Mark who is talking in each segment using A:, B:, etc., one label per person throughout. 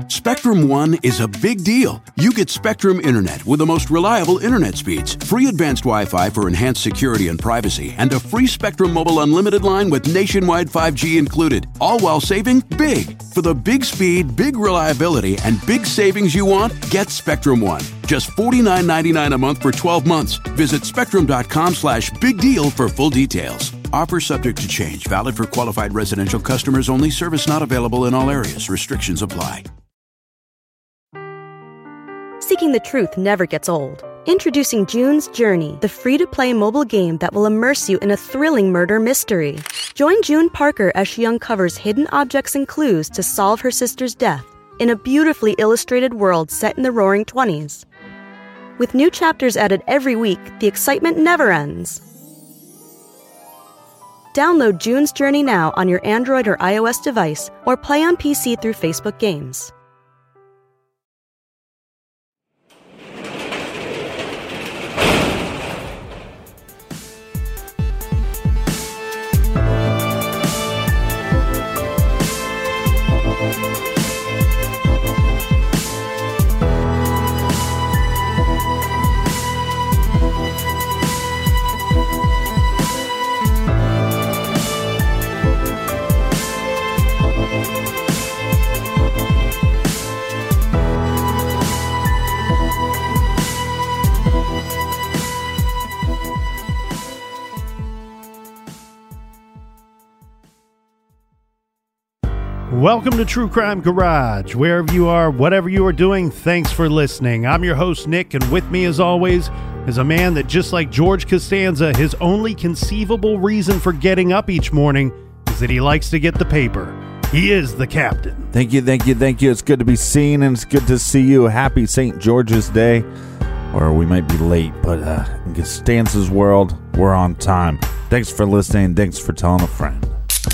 A: Spectrum One is a big deal. You get Spectrum Internet with the most reliable internet speeds, free advanced Wi-Fi for enhanced security and privacy, and a free Spectrum Mobile Unlimited line with nationwide 5G included, all while saving big. For the big speed, big reliability, and big savings you want, get Spectrum One. Just $49.99 a month for 12 months. Visit spectrum.com/big deal for full details. Offer subject to change. Valid for qualified residential customers only. Service not available in all areas. Restrictions apply.
B: Seeking the truth never gets old. Introducing June's Journey, the free-to-play mobile game that will immerse you in a thrilling murder mystery. Join June Parker as she uncovers hidden objects and clues to solve her sister's death in a beautifully illustrated world set in the Roaring '20s. With new chapters added every week, the excitement never ends. Download June's Journey now on your Android or iOS device, or play on PC through Facebook Games.
C: Welcome to True Crime Garage. Wherever you are, whatever you are doing, thanks for listening. I'm your host, Nick, and with me, as always, is a man that, just like George Costanza, his only conceivable reason for getting up each morning is that he likes to get the paper. He is the captain.
D: Thank you. It's good to be seen, and it's good to see you. Happy St. George's Day. Or we might be late, but in Costanza's world, we're on time. Thanks for listening. Thanks for telling a friend.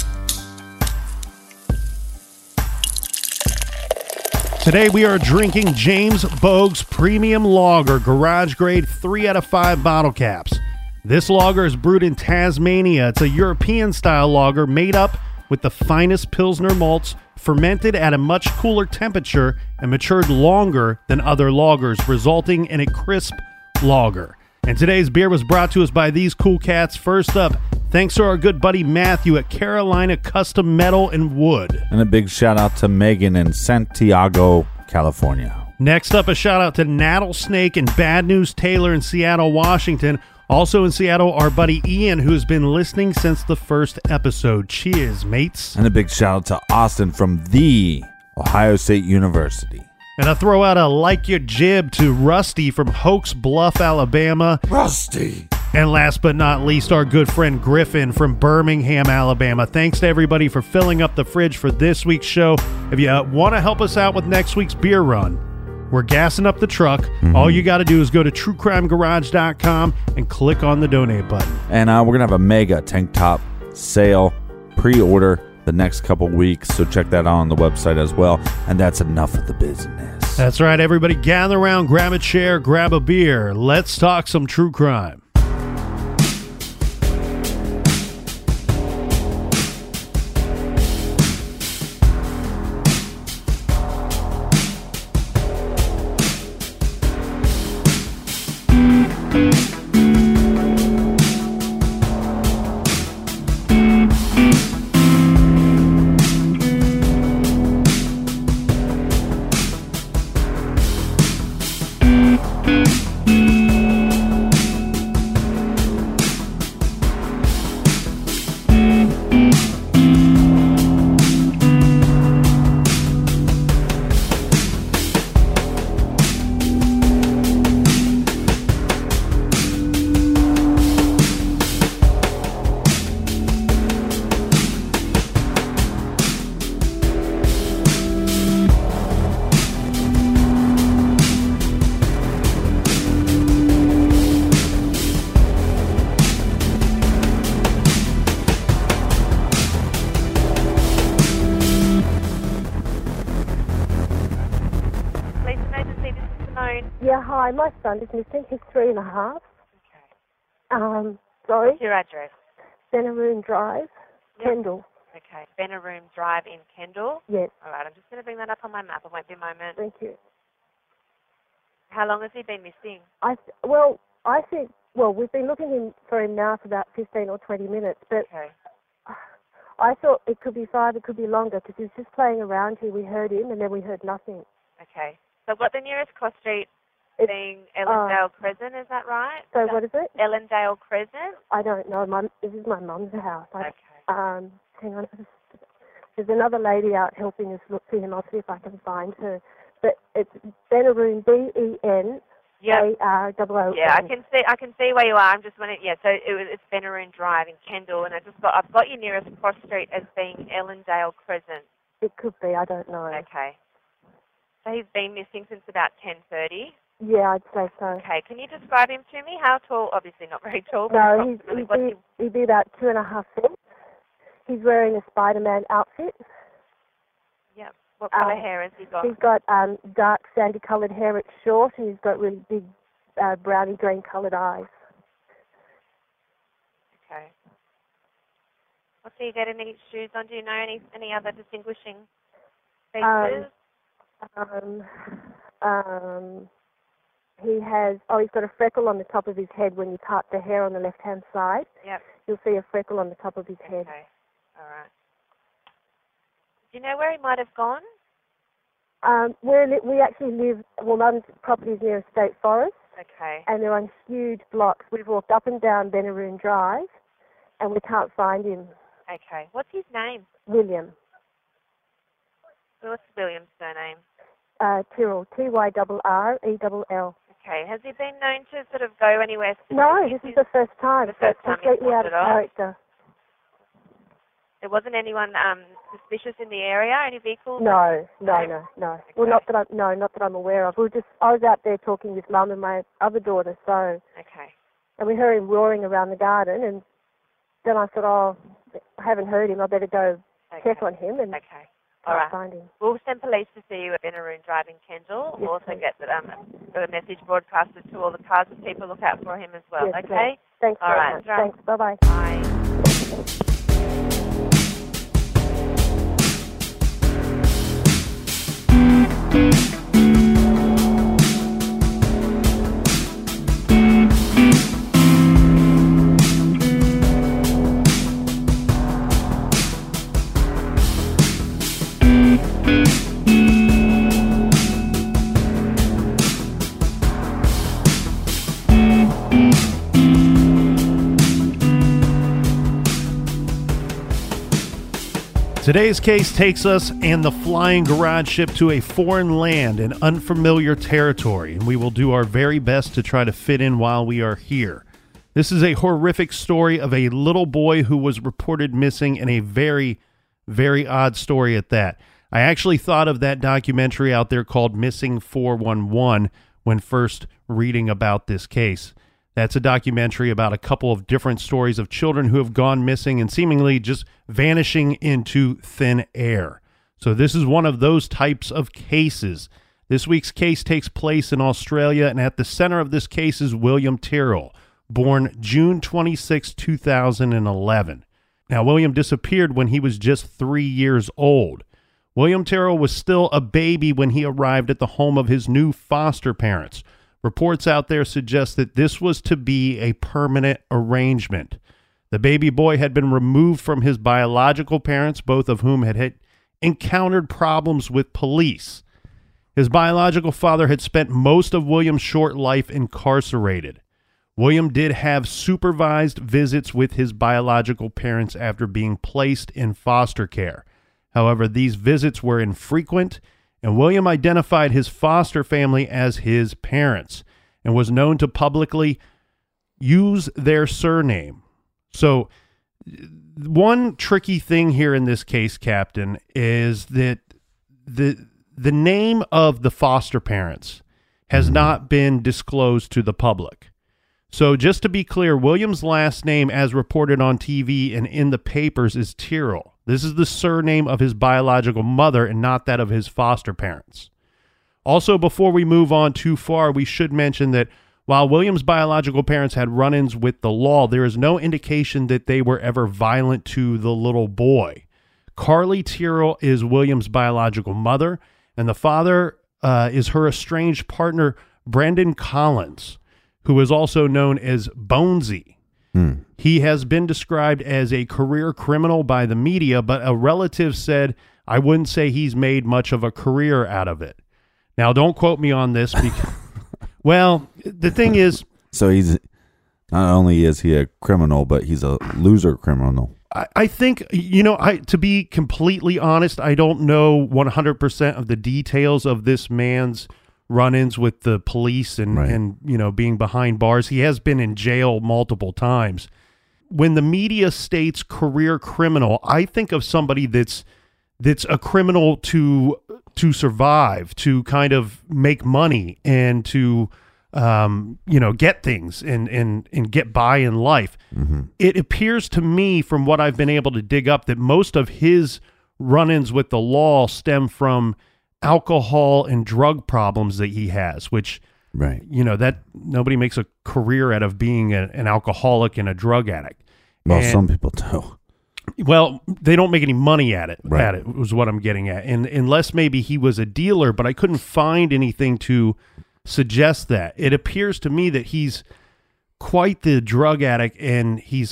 C: Today we are drinking James Boag's Premium Lager, garage grade 3 out of 5 bottle caps. This lager is brewed in Tasmania. It's a European-style lager made up with the finest Pilsner malts, fermented at a much cooler temperature and matured longer than other lagers, resulting in a crisp lager. And today's beer was brought to us by these cool cats. First up, thanks to our good buddy Matthew at Carolina Custom Metal and Wood.
D: And a big shout out to Megan in Santiago, California.
C: Next up, a shout out to Nattlesnake and Bad News Taylor in Seattle, Washington. Also in Seattle, our buddy Ian, who's been listening since the first episode. Cheers, mates.
D: And a big shout out to Austin from the Ohio State University.
C: And I throw out a like your jib to Rusty from Hoax Bluff, Alabama.
D: Rusty.
C: And last but not least, our good friend Griffin from Birmingham, Alabama. Thanks to everybody for filling up the fridge for this week's show. If you want to help us out with next week's beer run, we're gassing up the truck. Mm-hmm. All you got to do is go to truecrimegarage.com and click on the donate button.
D: And we're going to have a mega tank top sale pre-order the next couple weeks, so check that out on the website as well. And that's enough of the business.
C: That's right, everybody. Gather around, grab a chair, grab a beer. Let's talk some true crime.
E: Yeah, hi. My son is missing. He's 3.5.
F: Okay.
E: Sorry?
F: What's your address?
E: Centeroon Drive, Kendall.
F: Okay. Benaroom Drive in Kendall.
E: Yes.
F: All right, I'm just going to bring that up on my map. It won't be a moment.
E: Thank you.
F: How long has he been missing?
E: I think we've been looking for him now for about 15 or 20 minutes, but
F: Okay.
E: I thought it could be 5, it could be longer, because he was just playing around here. We heard him, and then we heard nothing.
F: Okay. So what the nearest cross street
E: It's,
F: being Ellendale Crescent, is that right?
E: So what is it?
F: Ellendale Crescent?
E: I don't know. This is my mum's house.
F: Okay.
E: Hang on. There's another lady out helping us look for him. I'll see if I can find her. But it's Benaroon, BENAROON.
F: Yeah, I can see where you are. I'm just wondering. Yeah, so it's Benaroon Drive in Kendall, and I've got your nearest cross street as being Ellendale Crescent.
E: It could be. I don't know.
F: Okay. So he's been missing since about 10:30.
E: Yeah, I'd say so.
F: Okay. Can you describe him to me? How tall? Obviously not very tall.
E: No, he'd be about 2.5 feet. He's wearing a Spider-Man outfit.
F: Yep. What colour hair has he got?
E: He's got dark sandy-coloured hair. It's short, and he's got really big browny green-coloured eyes.
F: Okay. What's he got? Any shoes on? Do you know any other distinguishing features? He's got a freckle on the top of his head when you part the hair on the left-hand side. Yep.
E: You'll see a freckle on the top of his head.
F: Okay. All right. Do you know where he might have gone?
E: We actually live, Mum's property is near a state forest.
F: Okay.
E: And they're on huge blocks. We've walked up and down Benaroon Drive, and we can't find him.
F: Okay. What's his name?
E: William.
F: What's William's surname?
E: Tyrrell. Tyrrell.
F: Okay. Has he been known to sort of go anywhere specific?
E: No, this is the first time.
F: The first time
E: completely
F: he's
E: out of character.
F: There wasn't anyone suspicious in the area? Any vehicles?
E: No.
F: Okay.
E: Well, not that I'm aware of. I was out there talking with Mum and my other daughter, so.
F: Okay.
E: And we heard him roaring around the garden, and then I thought, I haven't heard him. I better go check on him and
F: All right.
E: find him.
F: We'll send police to see you at Benaroon Drive in Kendall.
E: Yes,
F: We'll also
E: please.
F: get the message broadcasted to all the cars and people look out for him as well.
E: Yes,
F: okay?
E: please. Thanks
F: all
E: very
F: right.
E: much. Thanks. Bye-bye.
F: Bye.
C: Today's case takes us and the flying garage ship to a foreign land and unfamiliar territory, and we will do our very best to try to fit in while we are here. This is a horrific story of a little boy who was reported missing, and a very, very odd story at that. I actually thought of that documentary out there called Missing 411 when first reading about this case. That's a documentary about a couple of different stories of children who have gone missing and seemingly just vanishing into thin air. So this is one of those types of cases. This week's case takes place in Australia, and at the center of this case is William Tyrrell, born June 26, 2011. Now, William disappeared when he was just 3 years old. William Tyrrell was still a baby when he arrived at the home of his new foster parents. Reports out there suggest that this was to be a permanent arrangement. The baby boy had been removed from his biological parents, both of whom had encountered problems with police. His biological father had spent most of William's short life incarcerated. William did have supervised visits with his biological parents after being placed in foster care. However, these visits were infrequent, and William identified his foster family as his parents and was known to publicly use their surname. So one tricky thing here in this case, Captain, is that the name of the foster parents has not been disclosed to the public. So just to be clear, William's last name, as reported on TV and in the papers, is Tyrrell. This is the surname of his biological mother and not that of his foster parents. Also, before we move on too far, we should mention that while William's biological parents had run-ins with the law, there is no indication that they were ever violent to the little boy. Carly Tyrrell is William's biological mother, and the father is her estranged partner, Brendan Collins, who is also known as Bonesy. He has been described as a career criminal by the media, but a relative said, I wouldn't say he's made much of a career out of it. Now, don't quote me on this. Because, well, the thing is...
D: So he's not only is he a criminal, but he's a loser criminal.
C: I think, to be completely honest, I don't know 100% of the details of this man's run-ins with the police and being behind bars. He has been in jail multiple times. When the media states career criminal, I think of somebody that's a criminal to survive, to kind of make money and to get things and get by in life. Mm-hmm. It appears to me, from what I've been able to dig up, that most of his run-ins with the law stem from alcohol and drug problems that he has, which, that nobody makes a career out of being an alcoholic and a drug addict.
D: Well, some people do.
C: Well, they don't make any money at it. Right. Was what I'm getting at. And unless maybe he was a dealer, but I couldn't find anything to suggest that. It appears to me that he's quite the drug addict, and he's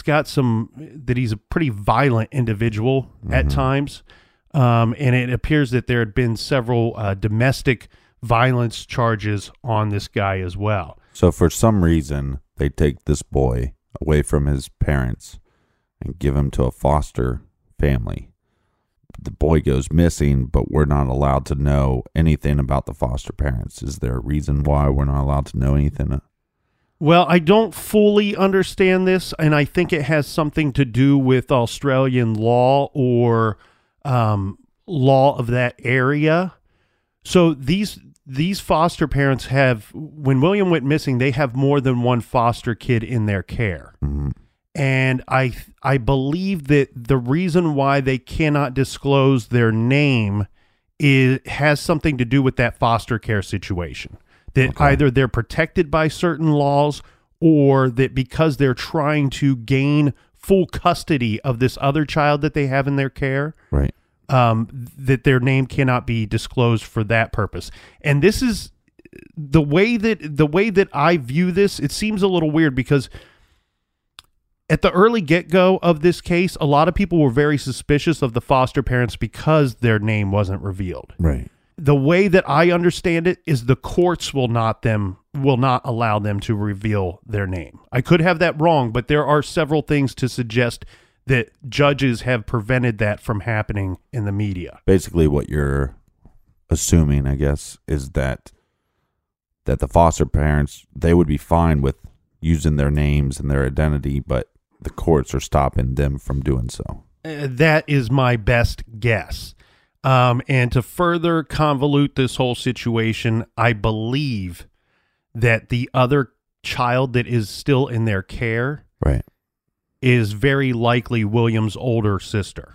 C: a pretty violent individual at times. And it appears that there had been several domestic violence charges on this guy as well.
D: So for some reason, they take this boy away from his parents and give him to a foster family. The boy goes missing, but we're not allowed to know anything about the foster parents. Is there a reason why we're not allowed to know anything?
C: Well, I don't fully understand this, and I think it has something to do with Australian law or law of that area. So these foster parents when William went missing, they have more than one foster kid in their care. Mm-hmm. And I believe that the reason why they cannot disclose their name has something to do with that foster care situation. That either they're protected by certain laws, or that because they're trying to gain full custody of this other child that they have in their care,
D: right?
C: That their name cannot be disclosed for that purpose. And this is the way that I view this. It seems a little weird because at the early get-go of this case, a lot of people were very suspicious of the foster parents because their name wasn't revealed.
D: Right.
C: The way that I understand it is the courts will not allow them to reveal their name. I could have that wrong, but there are several things to suggest that judges have prevented that from happening in the media.
D: Basically, what you're assuming, I guess, is that the foster parents, they would be fine with using their names and their identity, but the courts are stopping them from doing so.
C: That is my best guess. And to further convolute this whole situation, I believe that the other child that is still in their care is very likely William's older sister.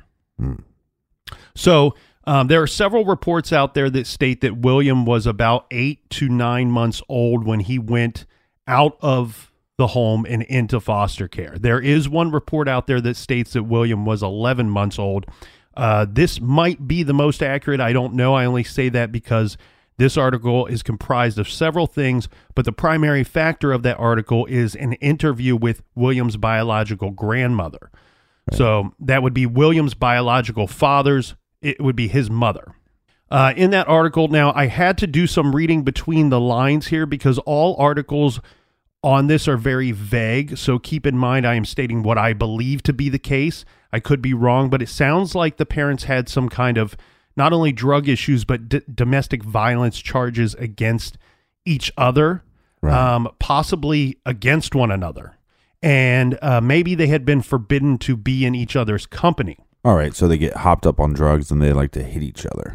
C: So there are several reports out there that state that William was about 8 to 9 months old when he went out of the home and into foster care. There is one report out there that states that William was 11 months old. This might be the most accurate. I don't know. I only say that because this article is comprised of several things, but the primary factor of that article is an interview with William's biological grandmother. Right. So that would be William's biological father's. It would be his mother. In that article, now I had to do some reading between the lines here because all articles on this are very vague. So keep in mind, I am stating what I believe to be the case. I could be wrong, but it sounds like the parents had some kind of not only drug issues, but domestic violence charges against each other, possibly against one another. And maybe they had been forbidden to be in each other's company.
D: All right, so they get hopped up on drugs and they like to hit each other.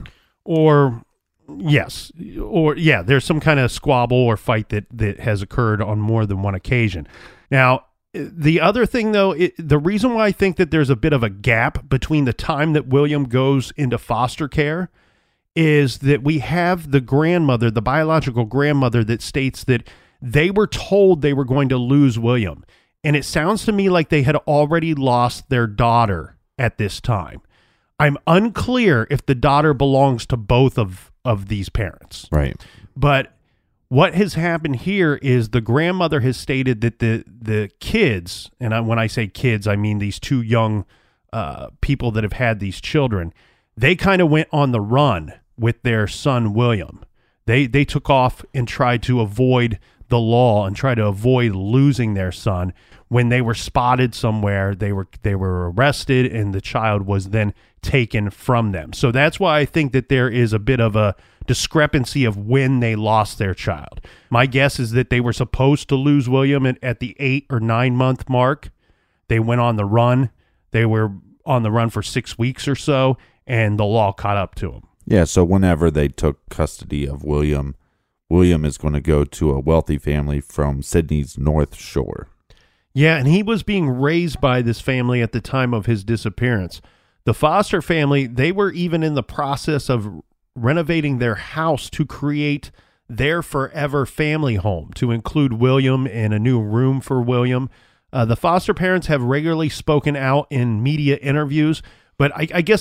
D: There's some kind of squabble or fight that has occurred on more than one occasion. Now, the other thing, though, the reason why I think that there's a bit of a gap between the time that William goes into foster care is that we have the grandmother, the biological grandmother, that states that they were told they were going to lose William. And it sounds to me like they had already lost their daughter at this time.
C: I'm unclear if the daughter belongs to both of these parents.
D: Right.
C: But what has happened here is the grandmother has stated that the kids, and when I say kids, I mean these two young people that have had these children, they kind of went on the run with their son, William. They took off and tried to avoid the law and try to avoid losing their son. When they were spotted somewhere, they were arrested, and the child was then taken from them. So that's why I think that there is a bit of a discrepancy of when they lost their child. My guess is that they were supposed to lose William at the 8 or 9 month mark. They went on the run. They were on the run for 6 weeks or so, and the law caught up to them.
D: Yeah, so whenever they took custody of William is going to go to a wealthy family from Sydney's North Shore.
C: Yeah, and he was being raised by this family at the time of his disappearance. The Foster family, they were even in the process of renovating their house to create their forever family home, to include William and a new room for William. The Foster parents have regularly spoken out in media interviews, but I guess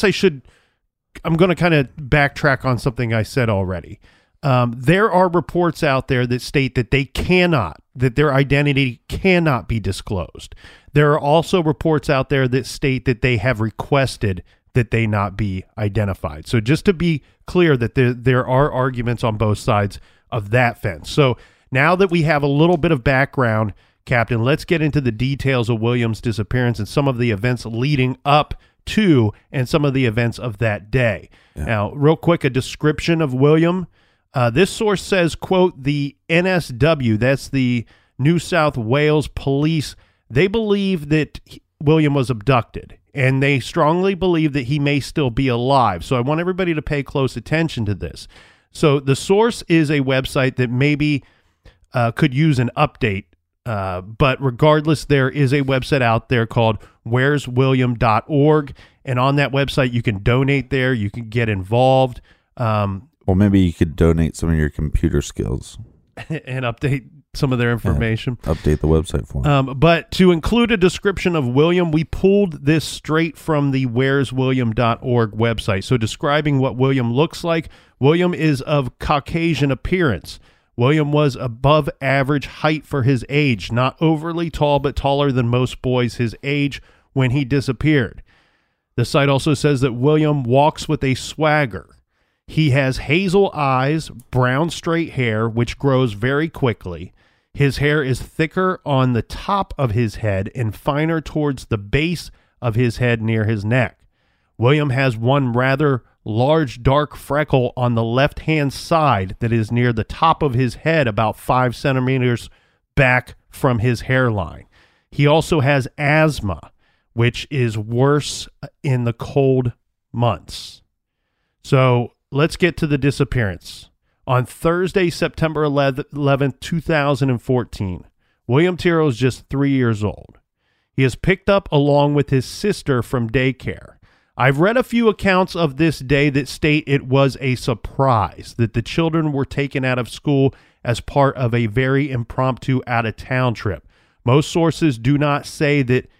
C: I'm going to kind of backtrack on something I said already. There are reports out there that state that that their identity cannot be disclosed. There are also reports out there that state that they have requested that they not be identified. So just to be clear that there are arguments on both sides of that fence. So now that we have a little bit of background, Captain, let's get into the details of William's disappearance and some of the events leading up to and some of the events of that day. Yeah. Now, real quick, a description of William. This source says, quote, the NSW, that's the New South Wales Police, they believe that William was abducted, and they strongly believe that he may still be alive. So I want everybody to pay close attention to this. So the source is a website that maybe could use an update, but regardless, there is a website out there called where'swilliam.org, and on that website, you can donate there, you can get involved.
D: Well, maybe you could donate some of your computer skills.
C: And update some of their information.
D: Yeah, update the website for them.
C: But to include a description of William, we pulled this straight from the where'swilliam.org website. So describing what William looks like, William is of Caucasian appearance. William was above average height for his age, not overly tall, but taller than most boys his age when he disappeared. The site also says that William walks with a swagger. He has hazel eyes, brown straight hair, which grows very quickly. His hair is thicker on the top of his head and finer towards the base of his head near his neck. William has one rather large dark freckle on the left-hand side that is near the top of his head, about 5 centimeters back from his hairline. He also has asthma, which is worse in the cold months. So let's get to the disappearance. On Thursday, September 11th, 2014, William Tiro is just 3 years old. He is picked up along with his sister from daycare. I've read a few accounts of this day that state it was a surprise, that the children were taken out of school as part of a very impromptu out-of-town trip. Most sources do not say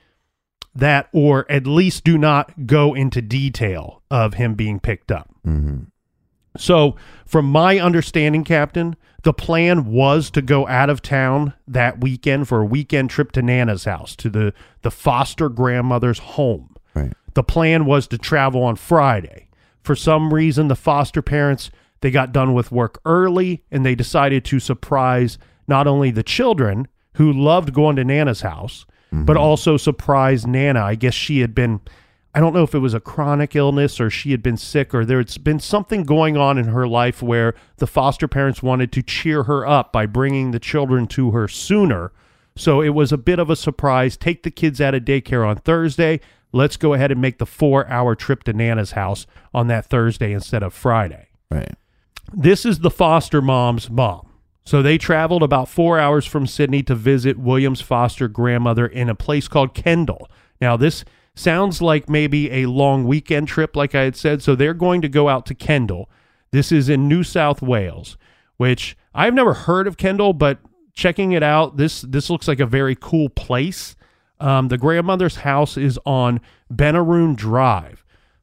C: that, or at least do not go into detail of him being picked up.
D: Mm-hmm.
C: So, from my understanding, Captain, the plan was to go out of town that weekend for a weekend trip to Nana's house, to the foster grandmother's home.
D: Right.
C: The plan was to travel on Friday. For some reason, the foster parents, they got done with work early, and they decided to surprise not only the children, who loved going to Nana's house, but also surprise Nana. I guess she had been, I don't know if it was a chronic illness or she had been sick, or there's been something going on in her life where the foster parents wanted to cheer her up by bringing the children to her sooner. So it was a bit of a surprise. Take the kids out of daycare on Thursday. Let's go ahead and make the 4-hour trip to Nana's house on that Thursday instead of Friday.
D: Right.
C: This is the foster mom's mom. So they traveled about 4 hours from Sydney to visit William's foster grandmother in a place called Kendall. Now, this sounds like maybe a long weekend trip, like I had said. So they're going to go out to Kendall. This is in New South Wales, which I've never heard of Kendall, but checking it out, this looks like a very cool place. The grandmother's house is on Benaroon Drive.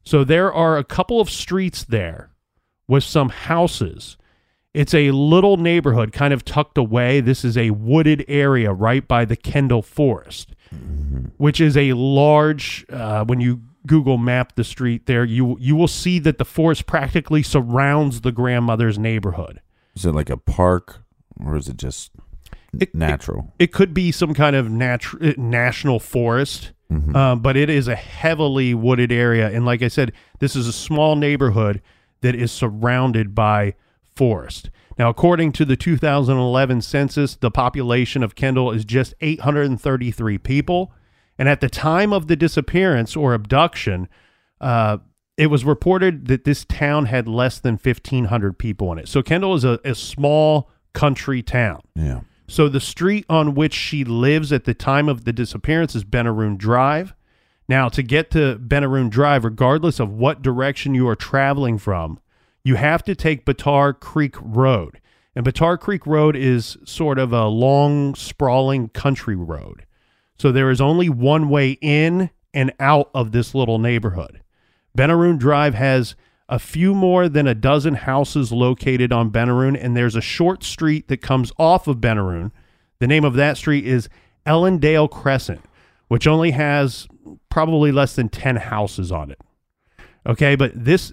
C: So there are a couple of streets there with some houses. It's a little neighborhood kind of tucked away. This is a wooded area right by the Kendall Forest, which is a large, when you Google map the street there, you will see that the forest practically surrounds the grandmother's neighborhood.
D: Is it like a park, or is it just natural?
C: It could be some kind of national forest, but it is a heavily wooded area. And like I said, this is a small neighborhood that is surrounded by forest. Now, according to the 2011 census, the population of Kendall is just 833 people. And at the time of the disappearance or abduction, it was reported that this town had less than 1,500 people in it. So Kendall is a small country town.
D: Yeah.
C: So the street on which she lives at the time of the disappearance is Benaroon Drive. Now, to get to Benaroon Drive, regardless of what direction you are traveling from, you have to take Battar Creek Road. And Battar Creek Road is sort of a long, sprawling country road. So there is only one way in and out of this little neighborhood. Benaroon Drive has a few more than a dozen houses located on Benaroon, and there's a short street that comes off of Benaroon. The name of that street is Ellendale Crescent, which only has probably less than 10 houses on it. Okay, but this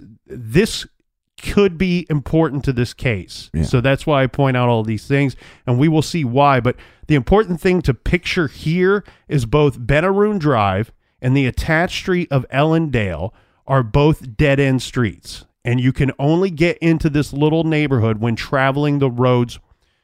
C: could be important to this case. Yeah. So that's why I point out all these things, and we will see why. But the important thing to picture here is both Benaroon Drive and the attached street of Ellendale are both dead-end streets, and you can only get into this little neighborhood when traveling the roads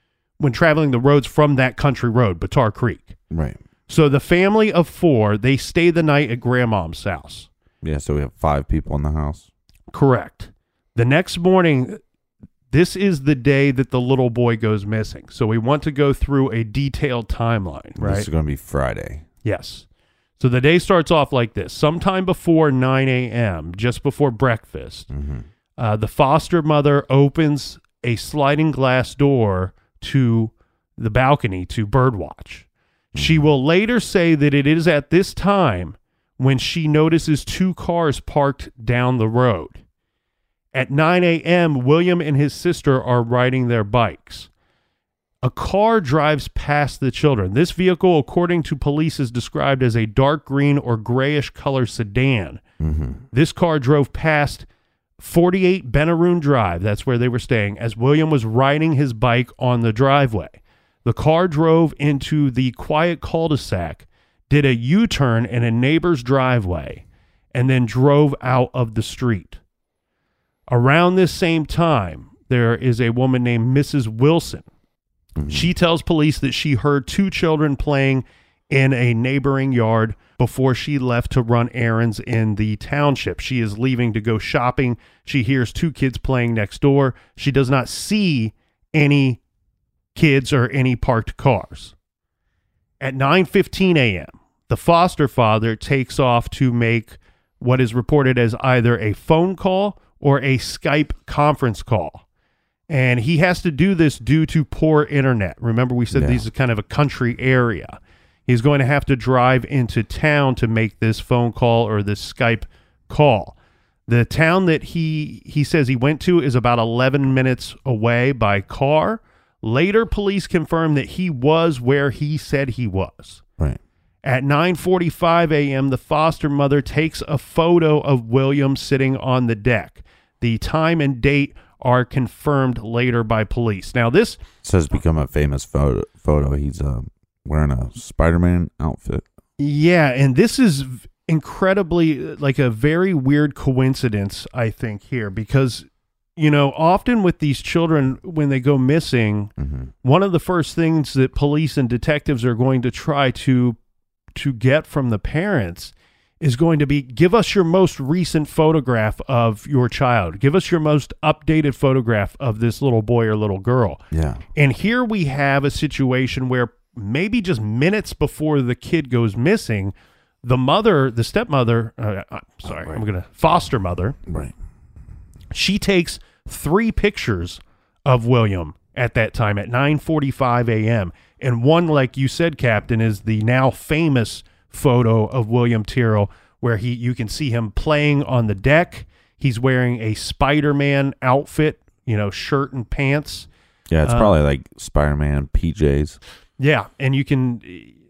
C: from that country road, Battar Creek.
D: Right.
C: So the family of 4, they stay the night at Grandmom's house.
D: Yeah, so we have 5 people in the house.
C: Correct. The next morning, this is the day that the little boy goes missing. So we want to go through a detailed timeline, right?
D: This is going to be Friday.
C: Yes. So the day starts off like this. Sometime before 9 a.m., just before breakfast, the foster mother opens a sliding glass door to the balcony to birdwatch. She will later say that it is at this time when she notices 2 cars parked down the road. At 9 a.m., William and his sister are riding their bikes. A car drives past the children. This vehicle, according to police, is described as a dark green or grayish color sedan. This car drove past 48 Benaroon Drive, that's where they were staying, as William was riding his bike on the driveway. The car drove into the quiet cul-de-sac, did a U-turn in a neighbor's driveway, and then drove out of the street. Around this same time, there is a woman named Mrs. Wilson. She tells police that she heard 2 children playing in a neighboring yard before she left to run errands in the township. She is leaving to go shopping. She hears 2 kids playing next door. She does not see any kids or any parked cars. At 9:15 a.m., the foster father takes off to make what is reported as either a phone call or a Skype conference call. And he has to do this due to poor internet. Remember, we said This is kind of a country area. He's going to have to drive into town to make this phone call or this Skype call. The town that he says he went to is about 11 minutes away by car. Later, police confirmed that he was where he said he was.
D: Right.
C: At 9:45 a.m., the foster mother takes a photo of William sitting on the deck. The time and date are confirmed later by police. Now, this
D: says become a famous photo. He's wearing a Spider-Man outfit.
C: Yeah, and this is incredibly like a very weird coincidence, I think, here, because, you know, often with these children, when they go missing, one of the first things that police and detectives are going to try to get from the parents is going to be, give us your most recent photograph of your child. Give us your most updated photograph of this little boy or little girl.
D: Yeah.
C: And here we have a situation where maybe just minutes before the kid goes missing, the mother, the stepmother, foster mother,
D: right,
C: she takes 3 pictures of William at that time at 9:45 a.m. And one, like you said, Captain, is the now famous photo of William Tyrrell where you can see him playing on the deck. He's wearing a Spider-Man outfit, shirt and pants.
D: Yeah, it's probably like Spider-Man PJs.
C: Yeah, and you can.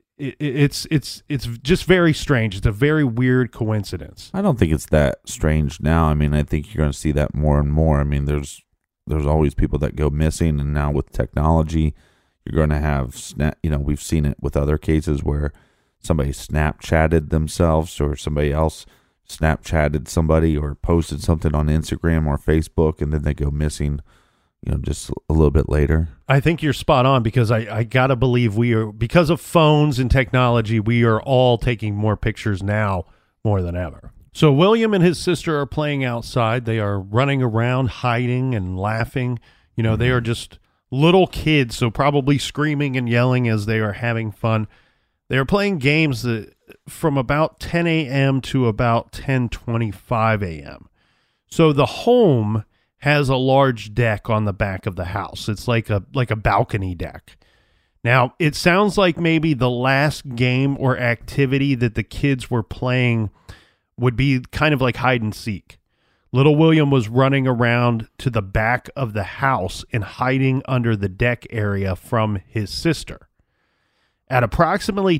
C: It's just very strange. It's a very weird coincidence.
D: I don't think it's that strange now. I mean, I think you're going to see that more and more. I mean, there's always people that go missing, and now with technology, you're going to have we've seen it with other cases where somebody Snapchatted themselves or somebody else Snapchatted somebody or posted something on Instagram or Facebook, and then they go missing, just a little bit later.
C: I think you're spot on, because I got to believe because of phones and technology, we are all taking more pictures now more than ever. So William and his sister are playing outside. They are running around, hiding and laughing. They are just little kids, so probably screaming and yelling as they are having fun. They are playing games from about 10 a.m. to about 10:25 a.m. So the home has a large deck on the back of the house. It's like a balcony deck. Now, it sounds like maybe the last game or activity that the kids were playing would be kind of like hide and seek. Little William was running around to the back of the house and hiding under the deck area from his sister. At approximately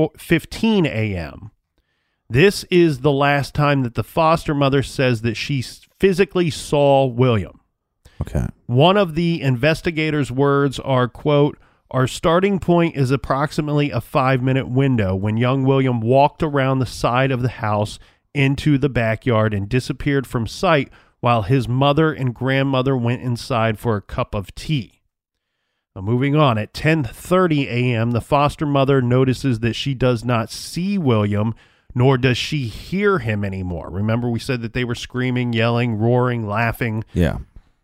C: 10:15 a.m., this is the last time that the foster mother says that she physically saw William.
D: Okay.
C: One of the investigators' words are, quote, "Our starting point is approximately a 5-minute window when young William walked around the side of the house into the backyard and disappeared from sight while his mother and grandmother went inside for a cup of tea." Now, moving on, at 10:30 a.m., the foster mother notices that she does not see William, nor does she hear him anymore. Remember, we said that they were screaming, yelling, roaring, laughing.
D: Yeah.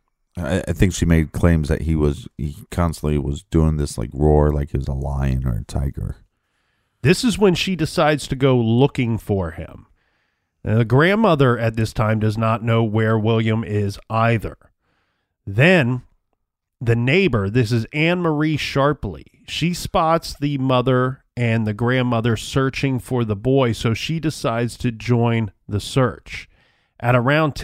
D: I think she made claims that he constantly was doing this like roar like he was a lion or a tiger.
C: This is when she decides to go looking for him. Now, the grandmother at this time does not know where William is either. Then the neighbor, this is Anne Marie Sharpley, she spots the mother and the grandmother searching for the boy, so she decides to join the search. At around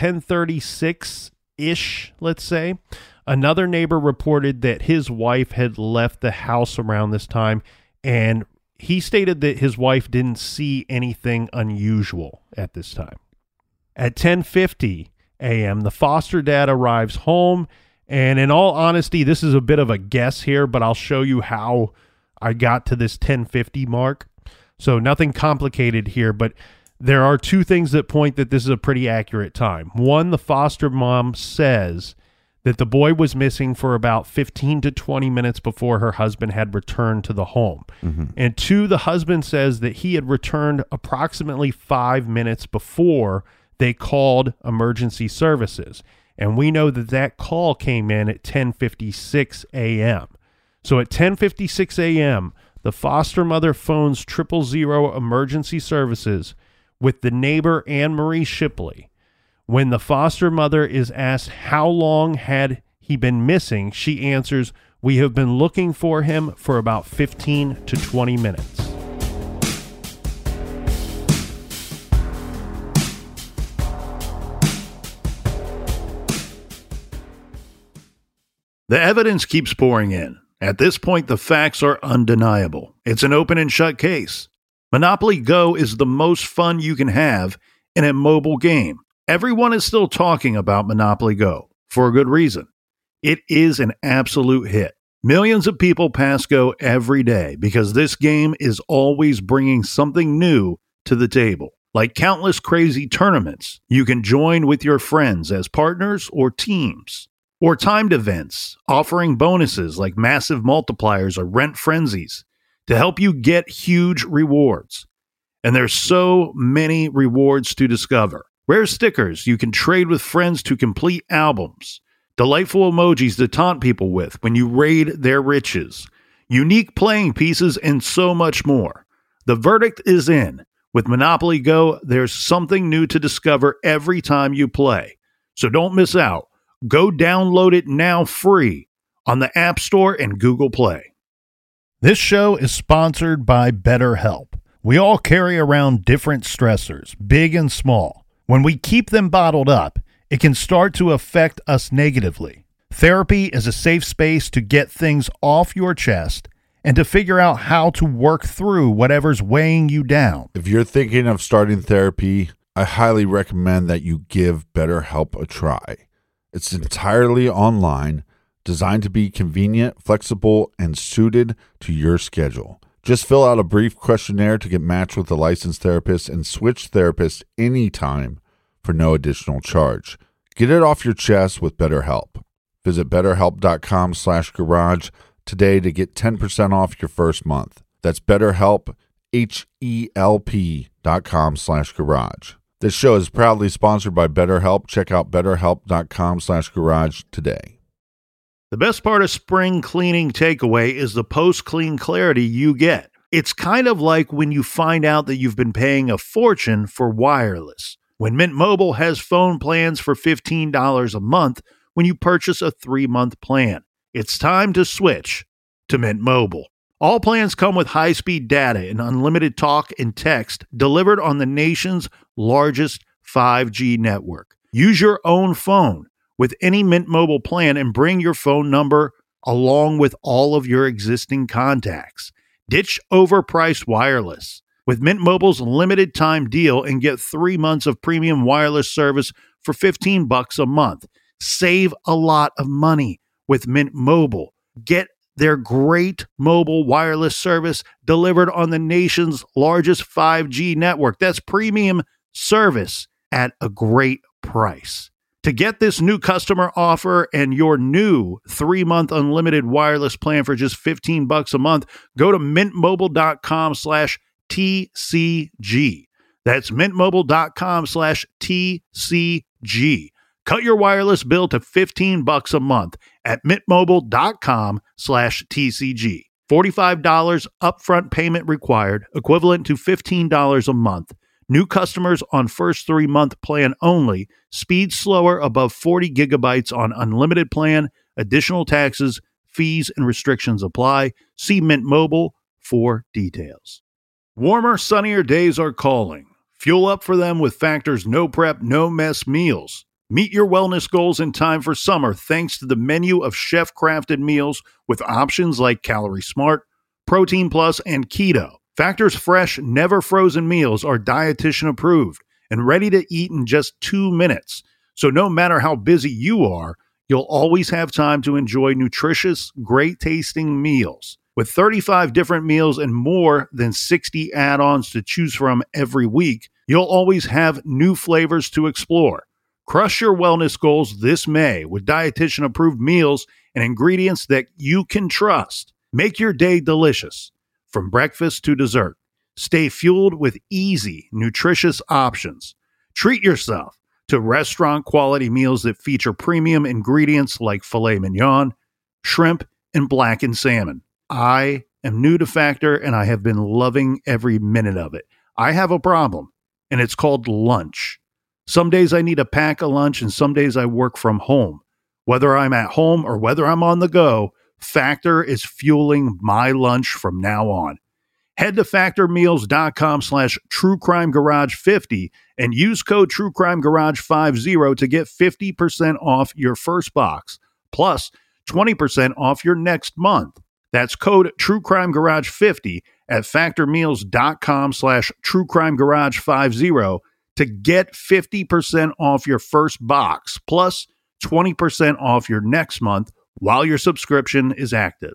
C: 10:36-ish, let's say, another neighbor reported that his wife had left the house around this time, and he stated that his wife didn't see anything unusual at this time. At 10:50 a.m., the foster dad arrives home, and in all honesty, this is a bit of a guess here, but I'll show you how I got to this 10:50 mark. So nothing complicated here, but there are two things that point that this is a pretty accurate time. One, the foster mom says that the boy was missing for about 15 to 20 minutes before her husband had returned to the home. Mm-hmm. And two, the husband says that he had returned approximately 5 minutes before they called emergency services. And we know that that call came in at 10:56 a.m. So at 10:56 a.m., the foster mother phones 000 emergency services with the neighbor Anne Marie Shipley. When the foster mother is asked how long had he been missing, she answers, "We have been looking for him for about 15 to 20 minutes. The evidence keeps pouring in. At this point, the facts are undeniable. It's an open and shut case. Monopoly Go is the most fun you can have in a mobile game. Everyone is still talking about Monopoly Go, for a good reason. It is an absolute hit. Millions of people pass Go every day because this game is always bringing something new to the table. Like countless crazy tournaments you can join with your friends as partners or teams. Or timed events offering bonuses like massive multipliers or rent frenzies to help you get huge rewards. And there's so many rewards to discover. Rare stickers you can trade with friends to complete albums. Delightful emojis to taunt people with when you raid their riches. Unique playing pieces and so much more. The verdict is in. With Monopoly Go, there's something new to discover every time you play. So don't miss out. Go download it now free on the App Store and Google Play. This show is sponsored by BetterHelp. We all carry around different stressors, big and small. When we keep them bottled up, it can start to affect us negatively. Therapy is a safe space to get things off your chest and to figure out how to work through whatever's weighing you down.
G: If you're thinking of starting therapy, I highly recommend that you give BetterHelp a try. It's entirely online, designed to be convenient, flexible, and suited to your schedule. Just fill out a brief questionnaire to get matched with a licensed therapist and switch therapists anytime for no additional charge. Get it off your chest with BetterHelp. Visit BetterHelp.com/garage today to get 10% off your first month. That's BetterHelp, HELP.com/garage. This show is proudly sponsored by BetterHelp. Check out BetterHelp.com/garage today.
C: The best part of spring cleaning takeaway is the post-clean clarity you get. It's kind of like when you find out that you've been paying a fortune for wireless. When Mint Mobile has phone plans for $15 a month when you purchase a 3-month plan. It's time to switch to Mint Mobile. All plans come with high-speed data and unlimited talk and text delivered on the nation's largest 5G network. Use your own phone with any Mint Mobile plan and bring your phone number along with all of your existing contacts. Ditch overpriced wireless with Mint Mobile's limited time deal and get 3 months of premium wireless service for $15 a month. Save a lot of money with Mint Mobile. Get their great mobile wireless service delivered on the nation's largest 5G network. That's premium service at a great price. To get this new customer offer and your new 3-month unlimited wireless plan for just $15 a month, go to mintmobile.com/TCG. That's mintmobile.com/TCG. Cut your wireless bill to $15 a month at mintmobile.com/TCG. $45 upfront payment required, equivalent to $15 a month. New customers on first 3-month plan only. Speed slower above 40 gigabytes on unlimited plan. Additional taxes, fees, and restrictions apply. See Mint Mobile for details. Warmer, sunnier days are calling. Fuel up for them with Factor's no prep, no mess meals. Meet your wellness goals in time for summer thanks to the menu of chef-crafted meals with options like Calorie Smart, Protein Plus, and Keto. Factor's fresh, never-frozen meals are dietitian approved and ready to eat in just 2 minutes. So no matter how busy you are, you'll always have time to enjoy nutritious, great-tasting meals. With 35 different meals and more than 60 add-ons to choose from every week, you'll always have new flavors to explore. Crush your wellness goals this May with dietitian-approved meals and ingredients that you can trust. Make your day delicious, from breakfast to dessert. Stay fueled with easy, nutritious options. Treat yourself to restaurant-quality meals that feature premium ingredients like filet mignon, shrimp, and blackened salmon. I am new to Factor, and I have been loving every minute of it. I have a problem, and it's called lunch. Some days I need to pack a lunch, and some days I work from home. Whether I'm at home or whether I'm on the go, Factor is fueling my lunch from now on. Head to factormeals.com/truecrimegarage50 and use code truecrimegarage50 to get 50% off your first box, plus 20% off your next month. That's code truecrimegarage50 at factormeals.com/truecrimegarage50 to get 50% off your first box, plus 20% off your next month while your subscription is active.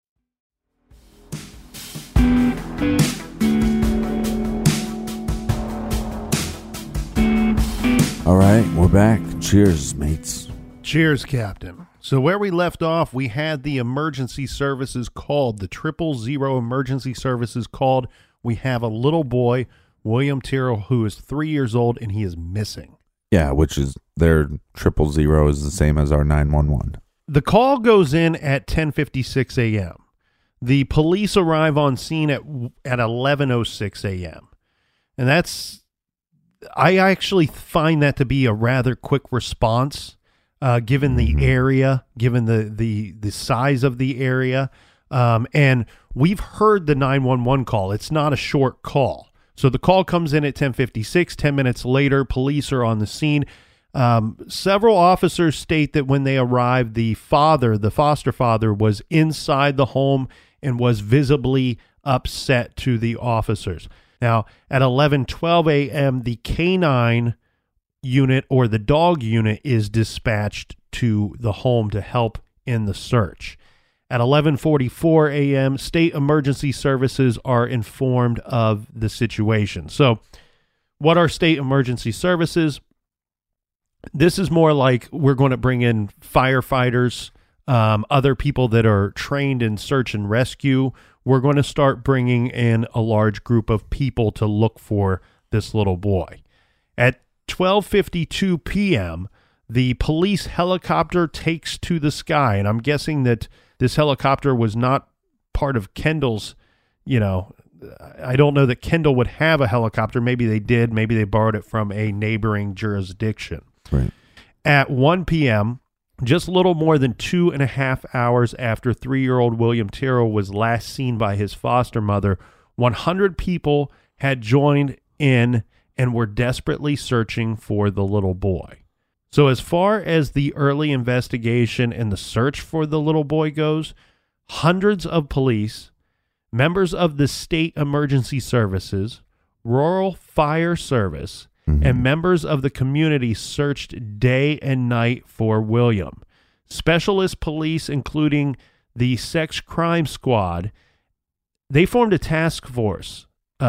D: All right, we're back. Cheers, mates.
C: Cheers, Captain. So where we left off, we had the emergency services called, the 000 emergency services called. We have a little boy, William Tyrrell, who is 3 years old, and he is missing.
D: Yeah, which is their 000 is the same as our 911.
C: The call goes in at 10:56 a.m. The police arrive on scene at 11:06 a.m. And I actually find that to be a rather quick response, given the area, given the size of the area. And we've heard the 911 call. It's not a short call. So the call comes in at 10:56. 10 minutes later, police are on the scene. Several officers state that when they arrived, the foster father, was inside the home and was visibly upset to the officers. Now, at 11:12 a.m., the canine unit or the dog unit is dispatched to the home to help in the search. At 11:44 a.m., state emergency services are informed of the situation. So what are state emergency services? This is more like we're going to bring in firefighters, other people that are trained in search and rescue. We're going to start bringing in a large group of people to look for this little boy. At 12:52 p.m., the police helicopter takes to the sky, and I'm guessing that this helicopter was not part of Kendall's, I don't know that Kendall would have a helicopter. Maybe they did. Maybe they borrowed it from a neighboring jurisdiction.
D: Right.
C: At 1 p.m., just a little more than 2.5 hours after 3-year-old William Terrell was last seen by his foster mother, 100 people had joined in and were desperately searching for the little boy. So as far as the early investigation and the search for the little boy goes, hundreds of police, members of the state emergency services, rural fire service, and members of the community searched day and night for William. Specialist police, including the sex crime squad, they formed a task force.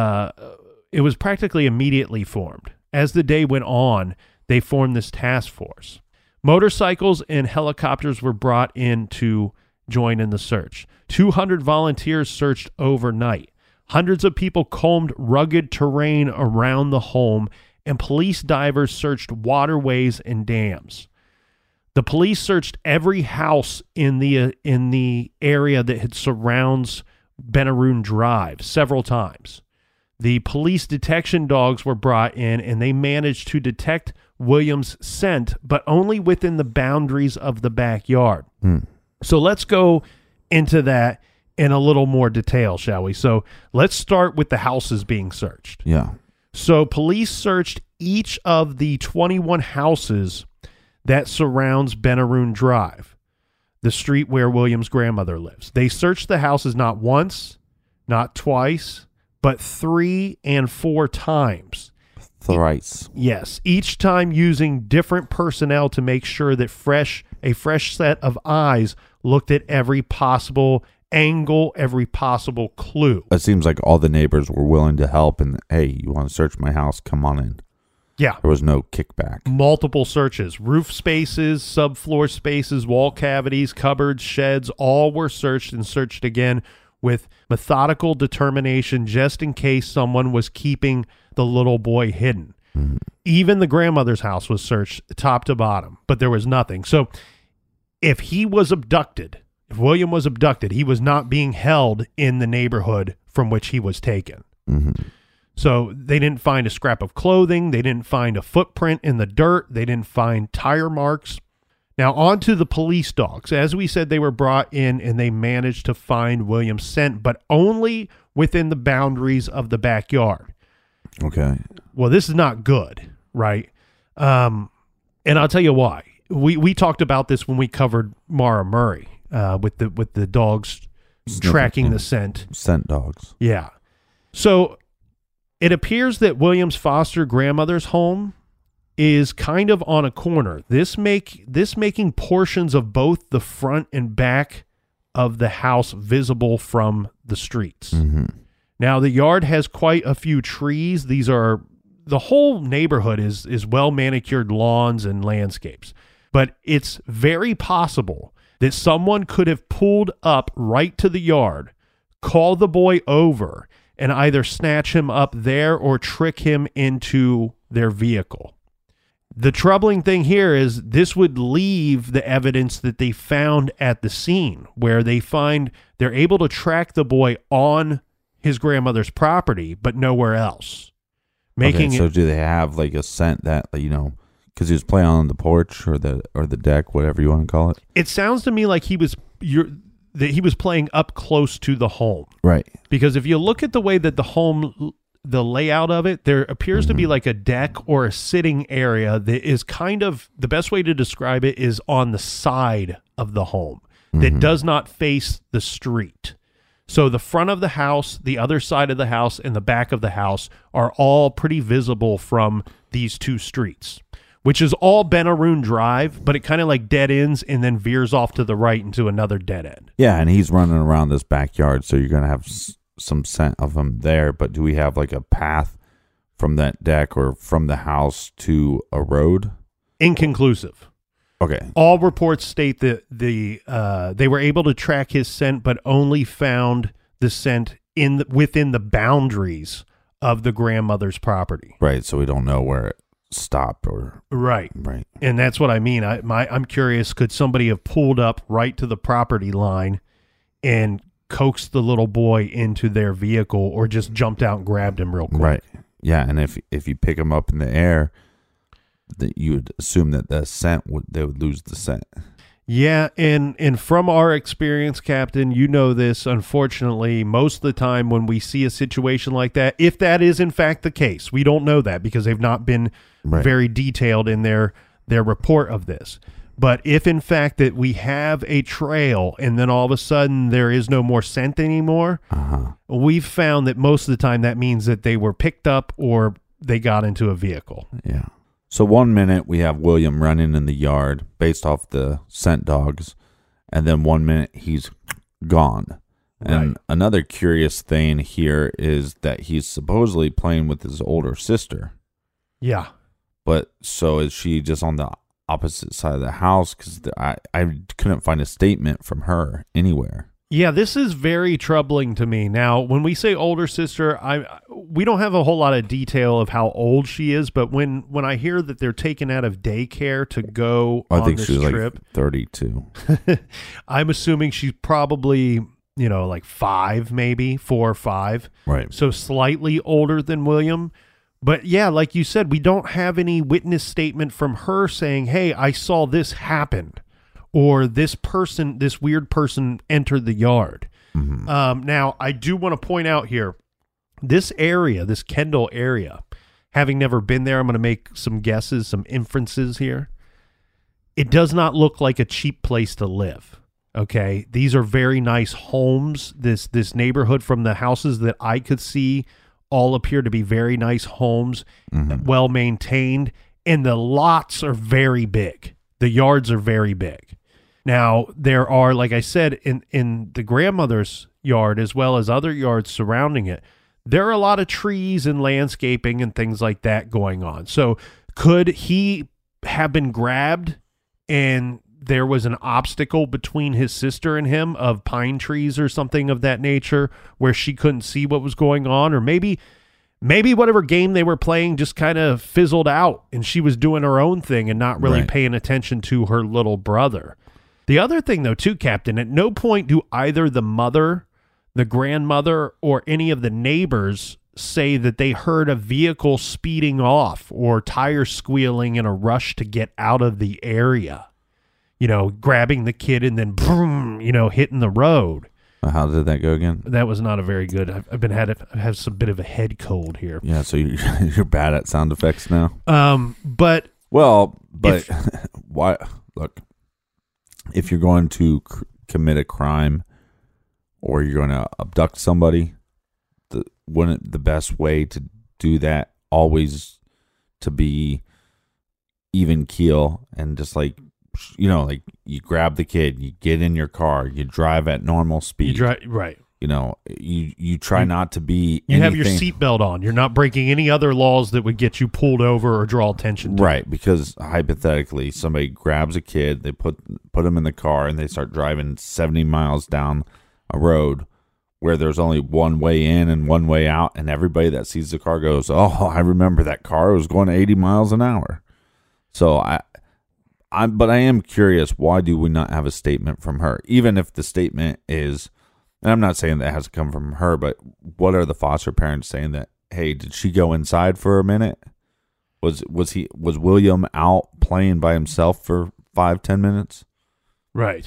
C: It was practically immediately formed. As the day went on, they formed this task force. Motorcycles and helicopters were brought in to join in the search. 200 volunteers searched overnight. Hundreds of people combed rugged terrain around the home, and police divers searched waterways and dams. The police searched every house in the area that surrounds Benaroon Drive several times. The police detection dogs were brought in, and they managed to detect William's scent, but only within the boundaries of the backyard. So let's go into that in a little more detail, shall we? So let's start with the houses being searched.
D: Yeah.
C: So police searched each of the 21 houses that surrounds Benaroon Drive, the street where William's grandmother lives. They searched the houses not once, not twice, but 3 and 4 times.
D: Thrice.
C: Yes, each time using different personnel to make sure that a fresh set of eyes looked at every possible angle, every possible clue.
D: It seems like all the neighbors were willing to help, and hey, you want to search my house? Come on in.
C: Yeah.
D: There was no kickback.
C: Multiple searches, roof spaces, subfloor spaces, wall cavities, cupboards, sheds, all were searched and searched again with methodical determination just in case someone was keeping the little boy hidden. Even the grandmother's house was searched top to bottom, but there was nothing. So if William was abducted, he was not being held in the neighborhood from which he was taken. So they didn't find a scrap of clothing. They didn't find a footprint in the dirt. They didn't find tire marks. Now on to the police dogs. As we said, they were brought in and they managed to find William's scent, but only within the boundaries of the backyard.
D: Okay.
C: Well, this is not good, right? And I'll tell you why. We talked about this when we covered Mara Murray with the dogs tracking the scent.
D: Scent dogs.
C: Yeah. So it appears that William's foster grandmother's home is kind of on a corner. This making portions of both the front and back of the house visible from the streets. Now the yard has quite a few trees. The whole neighborhood is well manicured lawns and landscapes. But it's very possible that someone could have pulled up right to the yard, called the boy over, and either snatch him up there or trick him into their vehicle. The troubling thing here is this would leave the evidence that they found at the scene, where they're able to track the boy on his grandmother's property, but nowhere else.
D: So do they have like a scent that, because he was playing on the porch or the deck, whatever you want to call it?
C: It sounds to me like that he was playing up close to the home.
D: Right.
C: Because if you look at the way that the layout of it, there appears to be like a deck or a sitting area that is kind of, the best way to describe it is on the side of the home that does not face the street. So the front of the house, the other side of the house, and the back of the house are all pretty visible from these two streets, which is all Benaroon Drive, but it kind of like dead ends and then veers off to the right into another dead end.
D: Yeah, and he's running around this backyard, so you're going to have some scent of him there, but do we have like a path from that deck or from the house to a road?
C: Inconclusive.
D: Okay.
C: All reports state that they were able to track his scent, but only found the scent within the boundaries of the grandmother's property.
D: Right, so we don't know where it stopped or...
C: Right. And that's what I mean. I'm curious, could somebody have pulled up right to the property line and coaxed the little boy into their vehicle or just jumped out and grabbed him real quick?
D: Right. Yeah, and if you pick him up in the air, that you would assume that the scent they would lose the scent.
C: Yeah, and from our experience, Captain, you know this, unfortunately, most of the time when we see a situation like that, if that is in fact the case, we don't know that because they've not been very detailed in their report of this. But if in fact that we have a trail and then all of a sudden there is no more scent anymore, we've found that most of the time that means that they were picked up or they got into a vehicle.
D: Yeah. So 1 minute we have William running in the yard based off the scent dogs, and then 1 minute he's gone. And another curious thing here is that he's supposedly playing with his older sister.
C: Yeah.
D: But so is she just on the opposite side of the house? Because I couldn't find a statement from her anywhere.
C: Yeah, this is very troubling to me. Now, when we say older sister, we don't have a whole lot of detail of how old she is, but when I hear that they're taken out of daycare to go on this trip,
D: like 32.
C: I'm assuming she's probably, like 5, maybe 4 or 5.
D: Right.
C: So slightly older than William. But yeah, like you said, we don't have any witness statement from her saying, hey, I saw this happen. Or this weird person entered the yard. Now, I do want to point out here, this area, this Kendall area, having never been there, I'm going to make some guesses, some inferences here. It does not look like a cheap place to live. Okay, these are very nice homes. This neighborhood, from the houses that I could see, all appear to be very nice homes, well maintained, and the lots are very big. The yards are very big. Now, there are, like I said, in the grandmother's yard, as well as other yards surrounding it, there are a lot of trees and landscaping and things like that going on. So could he have been grabbed and there was an obstacle between his sister and him of pine trees or something of that nature where she couldn't see what was going on? Or maybe whatever game they were playing just kind of fizzled out and she was doing her own thing and not really paying attention to her little brother. The other thing, though, too, Captain, at no point do either the mother, the grandmother, or any of the neighbors say that they heard a vehicle speeding off or tires squealing in a rush to get out of the area, grabbing the kid and then, boom, hitting the road.
D: How did that go again?
C: That was not a very good. I have some bit of a head cold here.
D: Yeah, so you're bad at sound effects now.
C: But
D: why? Look. If you're going to commit a crime or you're going to abduct somebody, wouldn't the best way to do that always to be even keel and just like you grab the kid, you get in your car, you drive at normal speed.
C: You drive, right.
D: You try not to be
C: You have your seatbelt on. You're not breaking any other laws that would get you pulled over or draw attention to.
D: Right, because hypothetically, somebody grabs a kid, they put him in the car, and they start driving 70 miles down a road where there's only one way in and one way out, and everybody that sees the car goes, oh, I remember that car. It was going 80 miles an hour. So but I am curious, why do we not have a statement from her? Even if the statement is... And I'm not saying that has to come from her, but what are the foster parents saying that, hey, did she go inside for a minute? Was William out playing by himself for 5-10 minutes?
C: Right.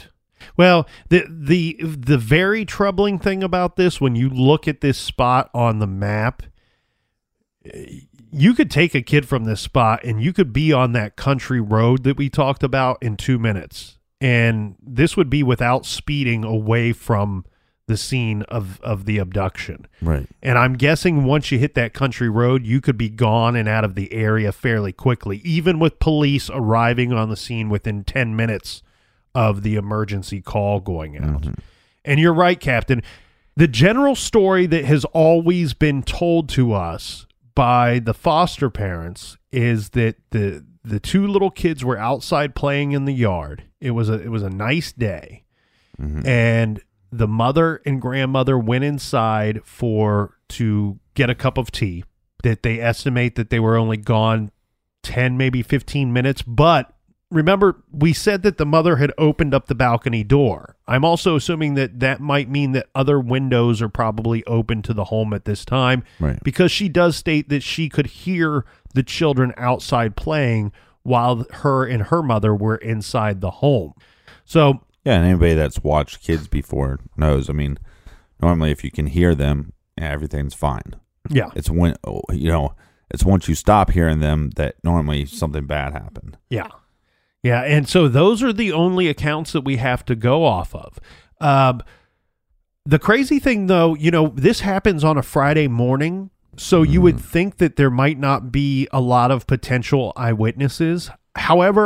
C: Well, the very troubling thing about this, when you look at this spot on the map, you could take a kid from this spot and you could be on that country road that we talked about in 2 minutes. And this would be without speeding away from the scene of the abduction.
D: Right.
C: And I'm guessing once you hit that country road, you could be gone and out of the area fairly quickly, even with police arriving on the scene within 10 minutes of the emergency call going out. Mm-hmm. And you're right, Captain. The general story that has always been told to us by the foster parents is that the two little kids were outside playing in the yard. It was a nice day. Mm-hmm. And the mother and grandmother went inside to get a cup of tea. That they estimate that they were only gone 10, maybe 15 minutes. But remember, we said that the mother had opened up the balcony door. I'm also assuming that might mean that other windows are probably open to the home at this time. Right. Because she does state that she could hear the children outside playing while her and her mother were inside the home. So...
D: yeah, and anybody that's watched kids before knows. I mean, normally if you can hear them, everything's fine.
C: Yeah.
D: It's when, it's once you stop hearing them that normally something bad happened.
C: Yeah. Yeah, and so those are the only accounts that we have to go off of. The crazy thing, though, this happens on a Friday morning, so you would think that there might not be a lot of potential eyewitnesses. However,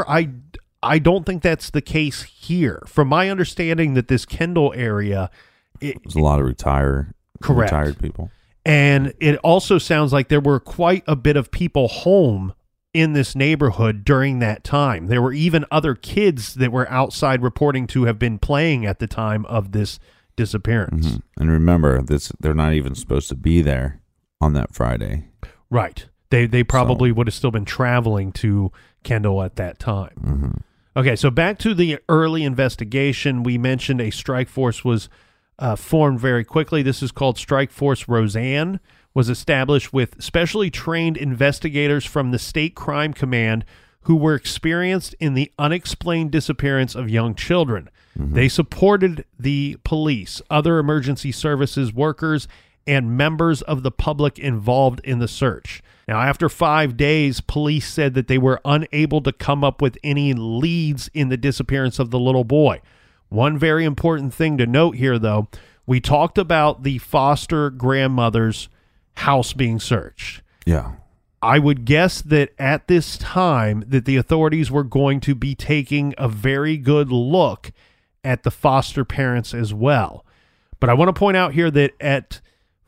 C: I don't think that's the case here. From my understanding that this Kendall area...
D: there's a lot of retired people.
C: And it also sounds like there were quite a bit of people home in this neighborhood during that time. There were even other kids that were outside reporting to have been playing at the time of this disappearance.
D: Mm-hmm. And remember, they're not even supposed to be there on that Friday.
C: Right. They probably would have still been traveling to Kendall at that time.
D: Mm-hmm.
C: Okay, so back to the early investigation. We mentioned a strike force was formed very quickly. This is called Strike Force Roseanne, was established with specially trained investigators from the State Crime Command who were experienced in the unexplained disappearance of young children. Mm-hmm. They supported the police, other emergency services workers, and members of the public involved in the search. Now, after 5 days, police said that they were unable to come up with any leads in the disappearance of the little boy. One very important thing to note here, though, we talked about the foster grandmother's house being searched.
D: Yeah.
C: I would guess that at this time that the authorities were going to be taking a very good look at the foster parents as well. But I want to point out here that at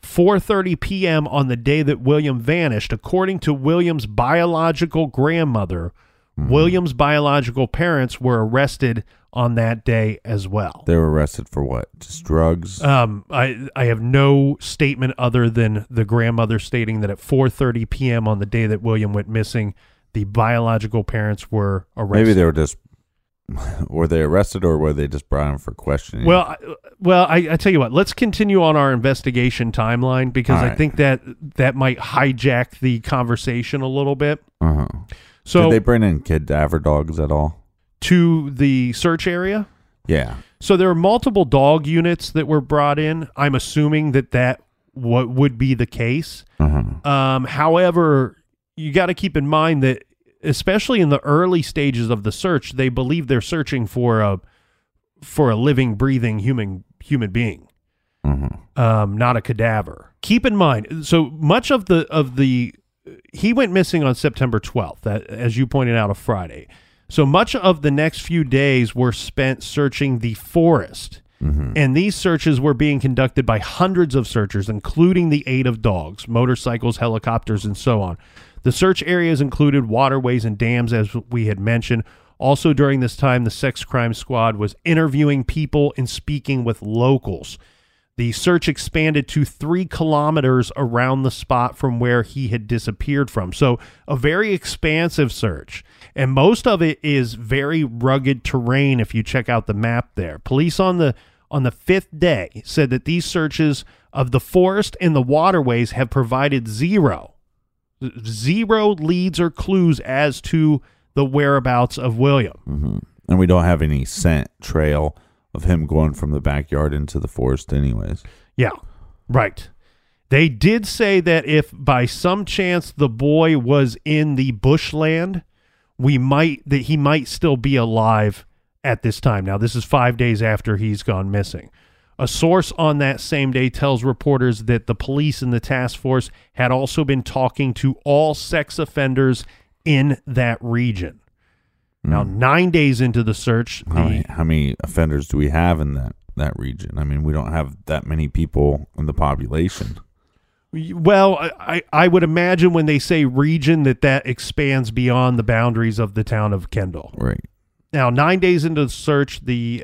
C: 4:30 p.m. on the day that William vanished, according to William's biological grandmother, William's biological parents were arrested on that day as well.
D: They were arrested for what? Just drugs?
C: I have no statement other than the grandmother stating that at 4:30 p.m. on the day that William went missing, the biological parents were arrested.
D: Maybe they were just... were they arrested or were they just brought in for questioning?
C: Well, I tell you what, let's continue on our investigation timeline because I think that might hijack the conversation a little bit.
D: Uh-huh.
C: So,
D: did they bring in cadaver dogs at all?
C: To the search area?
D: Yeah.
C: So there are multiple dog units that were brought in. I'm assuming that what would be the case.
D: Uh-huh.
C: However, you got to keep in mind that especially in the early stages of the search, they believe they're searching for a living, breathing human being, not a cadaver. Keep in mind, so much of the he went missing on September 12th, as you pointed out, a Friday. So much of the next few days were spent searching the forest. Mm-hmm. And these searches were being conducted by hundreds of searchers, including the aid of dogs, motorcycles, helicopters, and so on. The search areas included waterways and dams, as we had mentioned. Also during this time, the Sex Crime Squad was interviewing people and speaking with locals. The search expanded to 3 kilometers around the spot from where he had disappeared from. So a very expansive search. And most of it is very rugged terrain if you check out the map there. Police on the 5th day said that these searches of the forest and the waterways have provided zero leads or clues as to the whereabouts of William.
D: Mm-hmm. And we don't have any scent trail of him going from the backyard into the forest anyways.
C: Yeah, right. They did say that if by some chance the boy was in the bushland, he might still be alive at this time. Now, this is 5 days after he's gone missing. A source on that same day tells reporters that the police and the task force had also been talking to all sex offenders in that region. Now, 9 days into the search,
D: how many offenders do we have in that region? I mean, we don't have that many people in the population.
C: Well, I would imagine when they say region that expands beyond the boundaries of the town of Kendall.
D: Right.
C: Now, 9 days into the search, the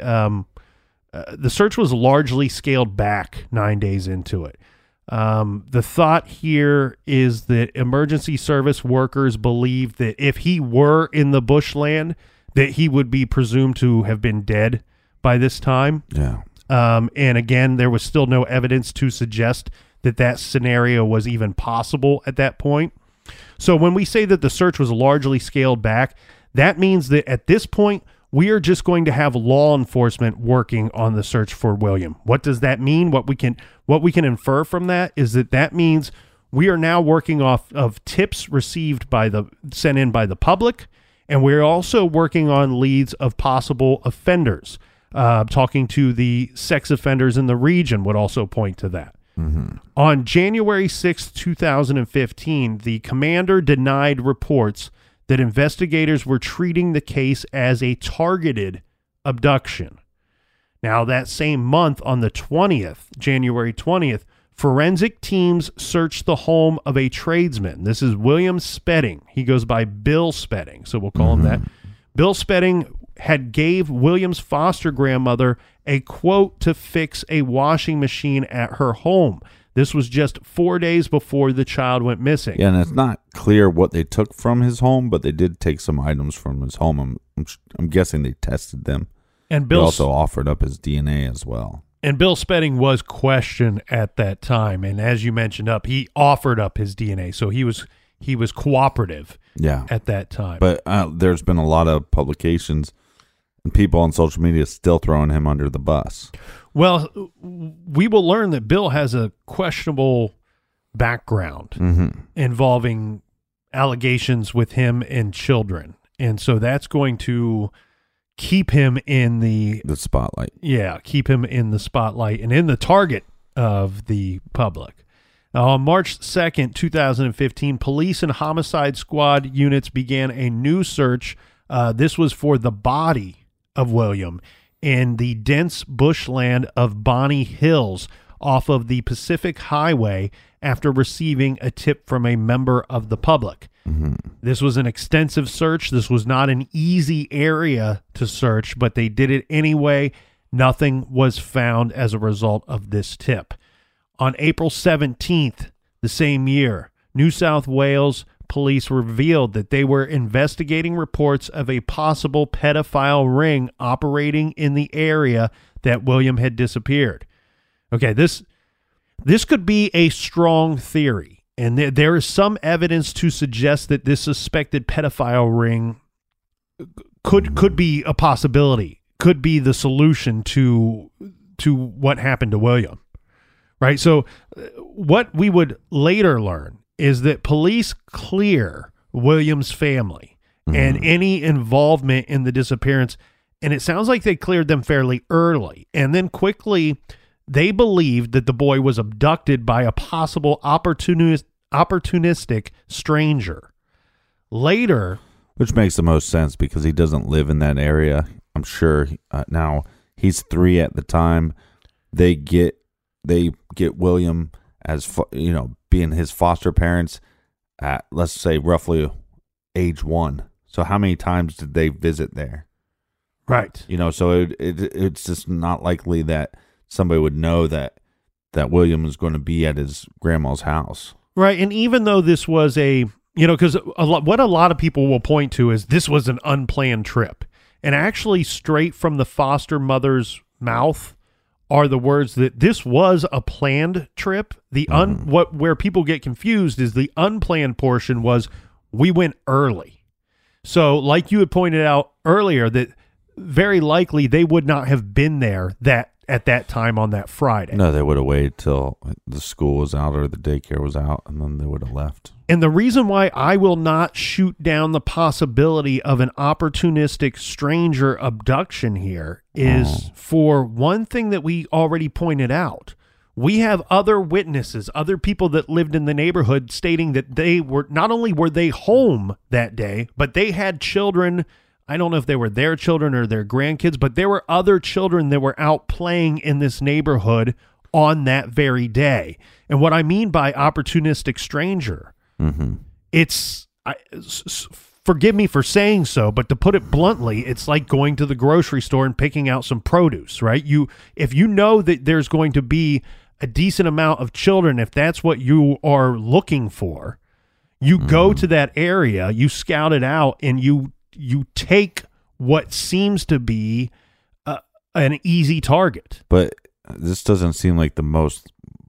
C: search was largely scaled back 9 days into it. The thought here is that emergency service workers believed that if he were in the bushland, that he would be presumed to have been dead by this time.
D: Yeah.
C: And again, there was still no evidence to suggest that scenario was even possible at that point. So when we say that the search was largely scaled back, that means that at this point, we are just going to have law enforcement working on the search for William. What does that mean? What we can infer from that is that means we are now working off of tips received sent in by the public, and we're also working on leads of possible offenders. Talking to the sex offenders in the region would also point to that. Mm-hmm. On January 6, 2015, the commander denied reports that investigators were treating the case as a targeted abduction. Now, that same month, on the 20th, January 20th, forensic teams searched the home of a tradesman. This is William Spedding. He goes by Bill Spedding, so we'll call him that. Bill Spedding had gave William's foster grandmother a quote to fix a washing machine at her home. This was just 4 days before the child went missing.
D: Yeah, and it's not clear what they took from his home, but they did take some items from his home. I'm guessing they tested them. And Bill also offered up his DNA as well.
C: And Bill Spedding was questioned at that time, and as you mentioned he offered up his DNA, so he was cooperative.
D: Yeah.
C: At that time.
D: But there's been a lot of publications and people on social media still throwing him under the bus.
C: Well, we will learn that Bill has a questionable background involving allegations with him and children. And so that's going to keep him in the
D: spotlight.
C: Yeah, keep him in the spotlight and in the target of the public. On March 2nd, 2015, police and homicide squad units began a new search. This was for the body of William in the dense bushland of Bonnie Hills off of the Pacific Highway after receiving a tip from a member of the public. This was an extensive search. This was not an easy area to search, but they did it anyway. Nothing was found as a result of this tip. On April 17th, the same year, New South Wales police revealed that they were investigating reports of a possible pedophile ring operating in the area that William had disappeared. Okay, this could be a strong theory, and there is some evidence to suggest that this suspected pedophile ring could be a possibility, could be the solution to what happened to William. Right? So what we would later learn is that police clear William's family and any involvement in the disappearance, and it sounds like they cleared them fairly early. And then quickly, they believed that the boy was abducted by a possible opportunistic stranger. Later...
D: Which makes the most sense because he doesn't live in that area. I'm sure now he's 3 at the time. They get William as, being his foster parents at, let's say, roughly age 1. So how many times did they visit there?
C: Right.
D: So it's just not likely that somebody would know that William is going to be at his grandma's house.
C: Right. And even though this was because what a lot of people will point to is this was an unplanned trip. And actually straight from the foster mother's mouth are the words that this was a planned trip. Where people get confused is the unplanned portion was we went early. So like you had pointed out earlier that very likely they would not have been there at that time on that Friday.
D: No, they would have waited till the school was out or the daycare was out, and then they would have left.
C: And the reason why I will not shoot down the possibility of an opportunistic stranger abduction here is for one thing that we already pointed out. We have other witnesses, other people that lived in the neighborhood stating that they were, not only were they home that day, but they had children. I don't know if they were their children or their grandkids, but there were other children that were out playing in this neighborhood on that very day. And what I mean by opportunistic stranger, forgive me for saying so, but to put it bluntly, it's like going to the grocery store and picking out some produce, right? If you know that there's going to be a decent amount of children, if that's what you are looking for, you go to that area, you scout it out, and you take what seems to be an easy target.
D: But this doesn't seem like the most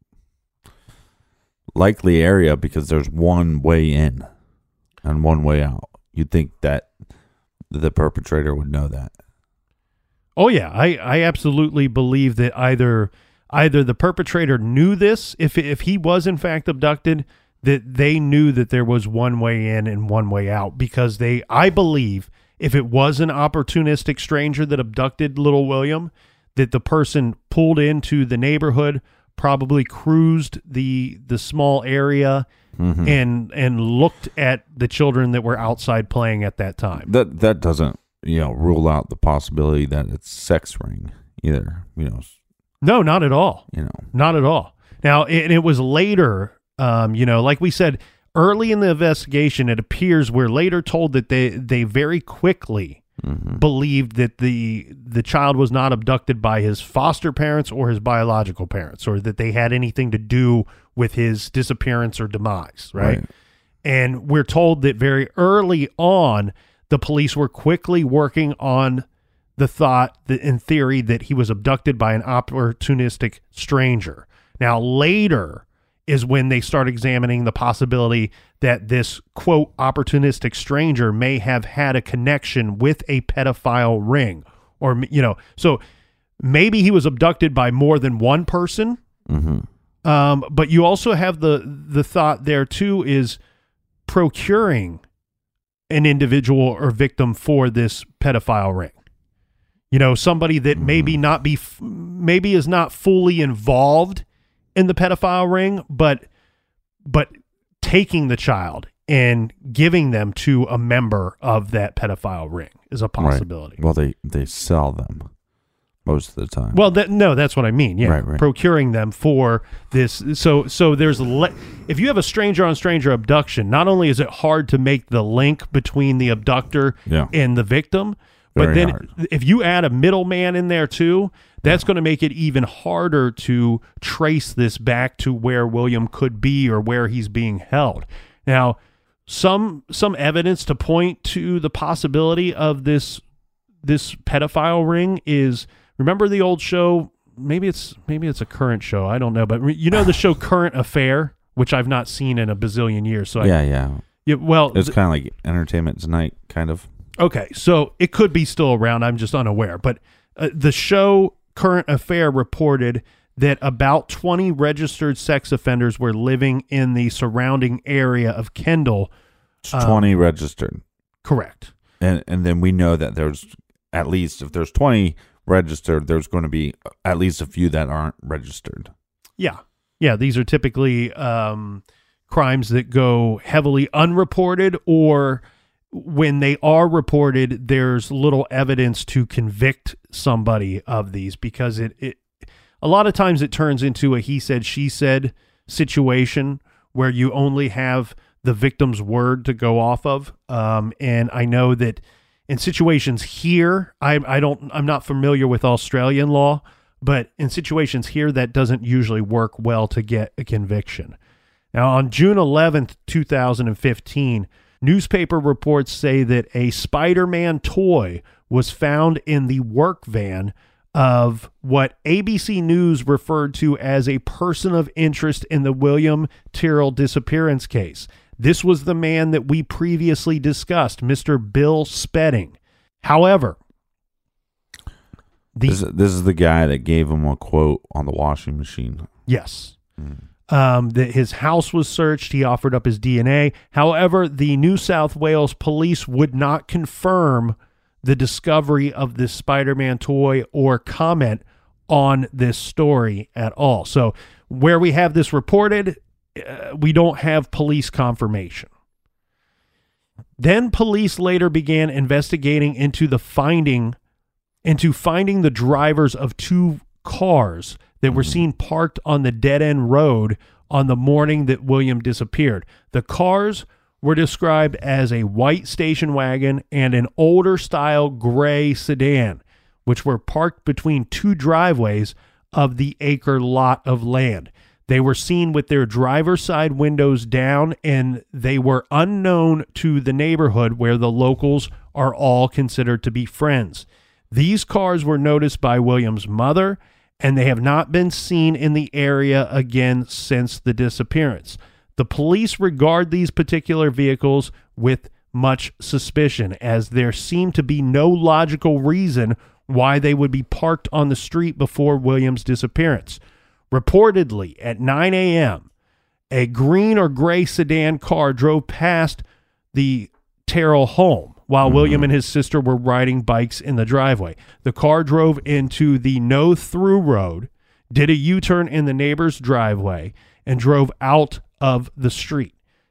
D: likely area because there's one way in and one way out. You'd think that the perpetrator would know that.
C: Oh, yeah. I absolutely believe that either the perpetrator knew this, if he was in fact abducted, that they knew that there was one way in and one way out, because I believe if it was an opportunistic stranger that abducted little William, that the person pulled into the neighborhood, probably cruised the small area and looked at the children that were outside playing at that time.
D: That doesn't, rule out the possibility that it's sex ring either,
C: No, not at all. Not at all. Now, it was later, like we said, early in the investigation, it appears we're later told that they very quickly believed that the child was not abducted by his foster parents or his biological parents, or that they had anything to do with his disappearance or demise, right? And we're told that very early on, the police were quickly working on the thought that, in theory, that he was abducted by an opportunistic stranger. Now, later is when they start examining the possibility that this, quote, opportunistic stranger may have had a connection with a pedophile ring. Or, so maybe he was abducted by more than one person. But you also have the thought there, too, is procuring an individual or victim for this pedophile ring. Somebody that maybe is not fully involved in the pedophile ring, but taking the child and giving them to a member of that pedophile ring is a possibility.
D: Right. Well, they sell them most of the time.
C: Well, that's what I mean. Yeah,
D: right.
C: Procuring them for this. So there's if you have a stranger on stranger abduction, not only is it hard to make the link between the abductor and the victim, but then if you add a middleman in there too, that's going to make it even harder to trace this back to where William could be or where he's being held. Now, some evidence to point to the possibility of this pedophile ring is, remember the old show? Maybe it's a current show. I don't know, but the show Current Affair, which I've not seen in a bazillion years. So
D: yeah.
C: Well,
D: it's kind of like Entertainment Tonight, kind of.
C: Okay, so it could be still around. I'm just unaware. But the show Current Affair reported that about 20 registered sex offenders were living in the surrounding area of Kendall.
D: 20 registered.
C: Correct.
D: And then we know that there's at least, if there's 20 registered, there's going to be at least a few that aren't registered.
C: Yeah. Yeah, these are typically crimes that go heavily unreported, or when they are reported, there's little evidence to convict somebody of these, because it a lot of times it turns into a he said, she said situation where you only have the victim's word to go off of. And I know that in situations here, I'm not familiar with Australian law, but in situations here, that doesn't usually work well to get a conviction. Now, on June 11th, 2015, newspaper reports say that a Spider-Man toy was found in the work van of what ABC News referred to as a person of interest in the William Tyrrell disappearance case. This was the man that we previously discussed, Mr. Bill Spedding. However,
D: This is the guy that gave him a quote on the washing machine.
C: Yes. That his house was searched. He offered up his DNA. However, the New South Wales police would not confirm the discovery of this Spider-Man toy or comment on this story at all. So where we have this reported, we don't have police confirmation. Then police later began investigating into finding the drivers of two cars that were seen parked on the dead-end road on the morning that William disappeared. The cars were described as a white station wagon and an older-style gray sedan, which were parked between two driveways of the acre lot of land. They were seen with their driver's side windows down, and they were unknown to the neighborhood where the locals are all considered to be friends. These cars were noticed by William's mother, and they have not been seen in the area again since the disappearance. The police regard these particular vehicles with much suspicion, as there seemed to be no logical reason why they would be parked on the street before William's disappearance. Reportedly, at 9 a.m., a green or gray sedan car drove past the Terrell home while William and his sister were riding bikes in the driveway. The car drove into the no-through road, did a U-turn in the neighbor's driveway, and drove out of the street.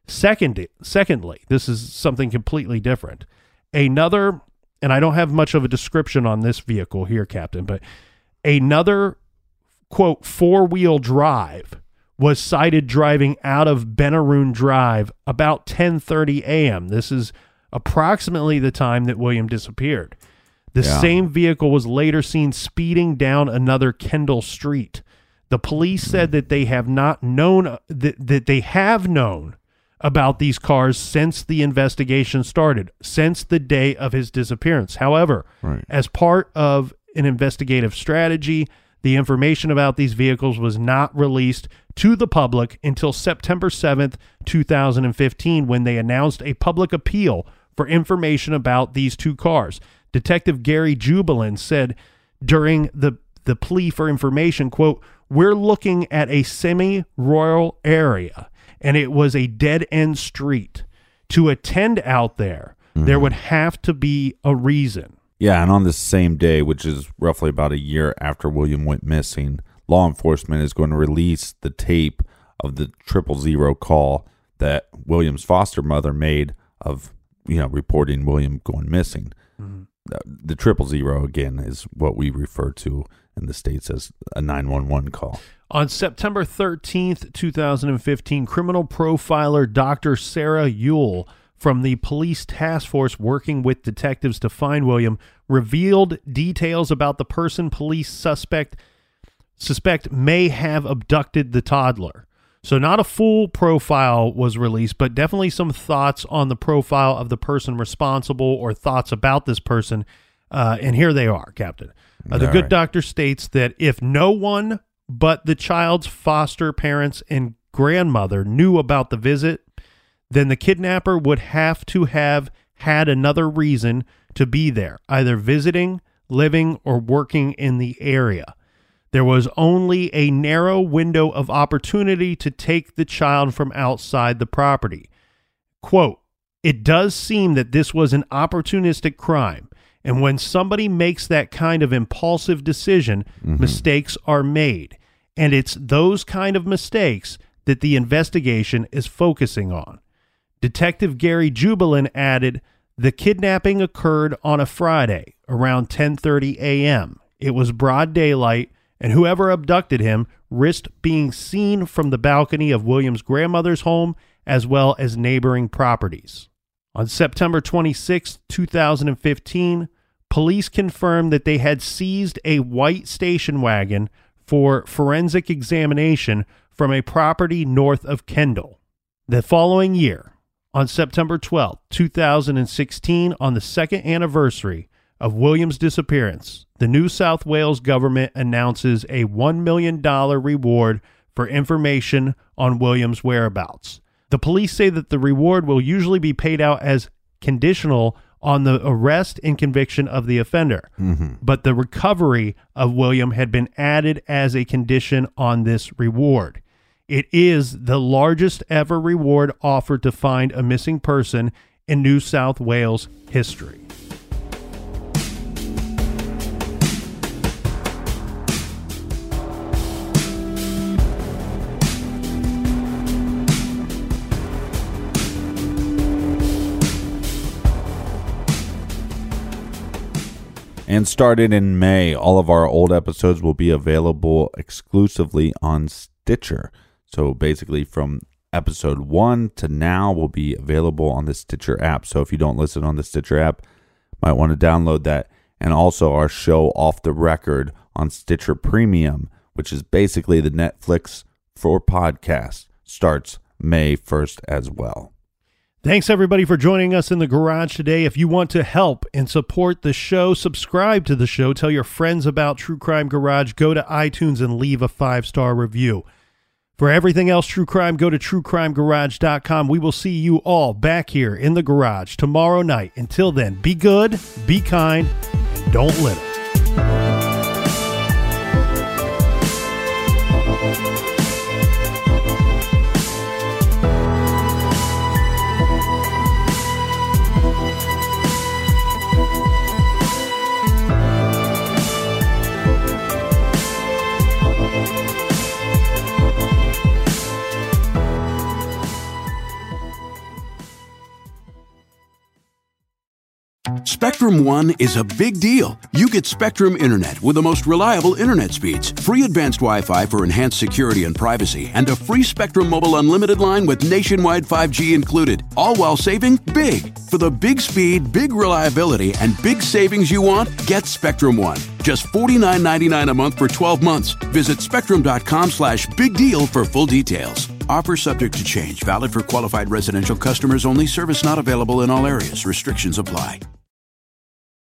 C: Secondly, this is something completely different. Another, and I don't have much of a description on this vehicle here, Captain, but another, quote, four-wheel drive was sighted driving out of Benaroon Drive about 10:30 a.m. This is approximately the time that William disappeared. The same vehicle was later seen speeding down another Kendall Street. The police said that they have not known that they have known about these cars since the investigation started, since the day of his disappearance. However, as part of an investigative strategy, the information about these vehicles was not released to the public until September 7th, 2015, when they announced a public appeal for information about these two cars. Detective Gary Jubilin said during the plea for information, quote, "We're looking at a semi-rural area, and it was a dead-end street. To attend out there, there would have to be a reason."
D: Yeah, and on this same day, which is roughly about a year after William went missing, law enforcement is going to release the tape of the 000 call that William's foster mother made of, reporting William going missing. The 000, again, is what we refer to in the States as a 911 call.
C: On September 13th, 2015, criminal profiler Dr. Sarah Ewell from the police task force working with detectives to find William revealed details about the person police suspect may have abducted the toddler. So not a full profile was released, but definitely some thoughts on the profile of the person responsible or thoughts about this person. And here they are, Captain. The good doctor states that if no one but the child's foster parents and grandmother knew about the visit, then the kidnapper would have to have had another reason to be there, either visiting, living, or working in the area. There was only a narrow window of opportunity to take the child from outside the property. Quote, "It does seem that this was an opportunistic crime, and when somebody makes that kind of impulsive decision, mistakes are made, and it's those kind of mistakes that the investigation is focusing on." Detective Gary Jubilin added, "The kidnapping occurred on a Friday around 10:30 a.m. It was broad daylight, and whoever abducted him risked being seen from the balcony of William's grandmother's home as well as neighboring properties." On September 26, 2015, police confirmed that they had seized a white station wagon for forensic examination from a property north of Kendall. The following year, on September 12, 2016, on the second anniversary of William's disappearance, the New South Wales government announces a $1 million reward for information on William's whereabouts. The police say that the reward will usually be paid out as conditional on the arrest and conviction of the offender. But the recovery of William had been added as a condition on this reward. It is the largest ever reward offered to find a missing person in New South Wales history.
D: And started in May, all of our old episodes will be available exclusively on Stitcher. So basically from episode 1 to now will be available on the Stitcher app. So if you don't listen on the Stitcher app, might want to download that. And also our show Off the Record on Stitcher Premium, which is basically the Netflix for podcasts, starts May 1st as well.
C: Thanks, everybody, for joining us in the garage today. If you want to help and support the show, subscribe to the show, tell your friends about True Crime Garage, go to iTunes and leave a 5-star review. For everything else True Crime, go to truecrimegarage.com. We will see you all back here in the garage tomorrow night. Until then, be good, be kind, and don't litter.
A: Spectrum One is a big deal. You get Spectrum Internet with the most reliable internet speeds, free advanced Wi-Fi for enhanced security and privacy, and a free Spectrum Mobile Unlimited line with nationwide 5G included, all while saving big. For the big speed, big reliability, and big savings you want, get Spectrum One. Just $49.99 a month for 12 months. Visit spectrum.com/big deal for full details. Offer subject to change. Valid for qualified residential customers only. Service not available in all areas. Restrictions apply.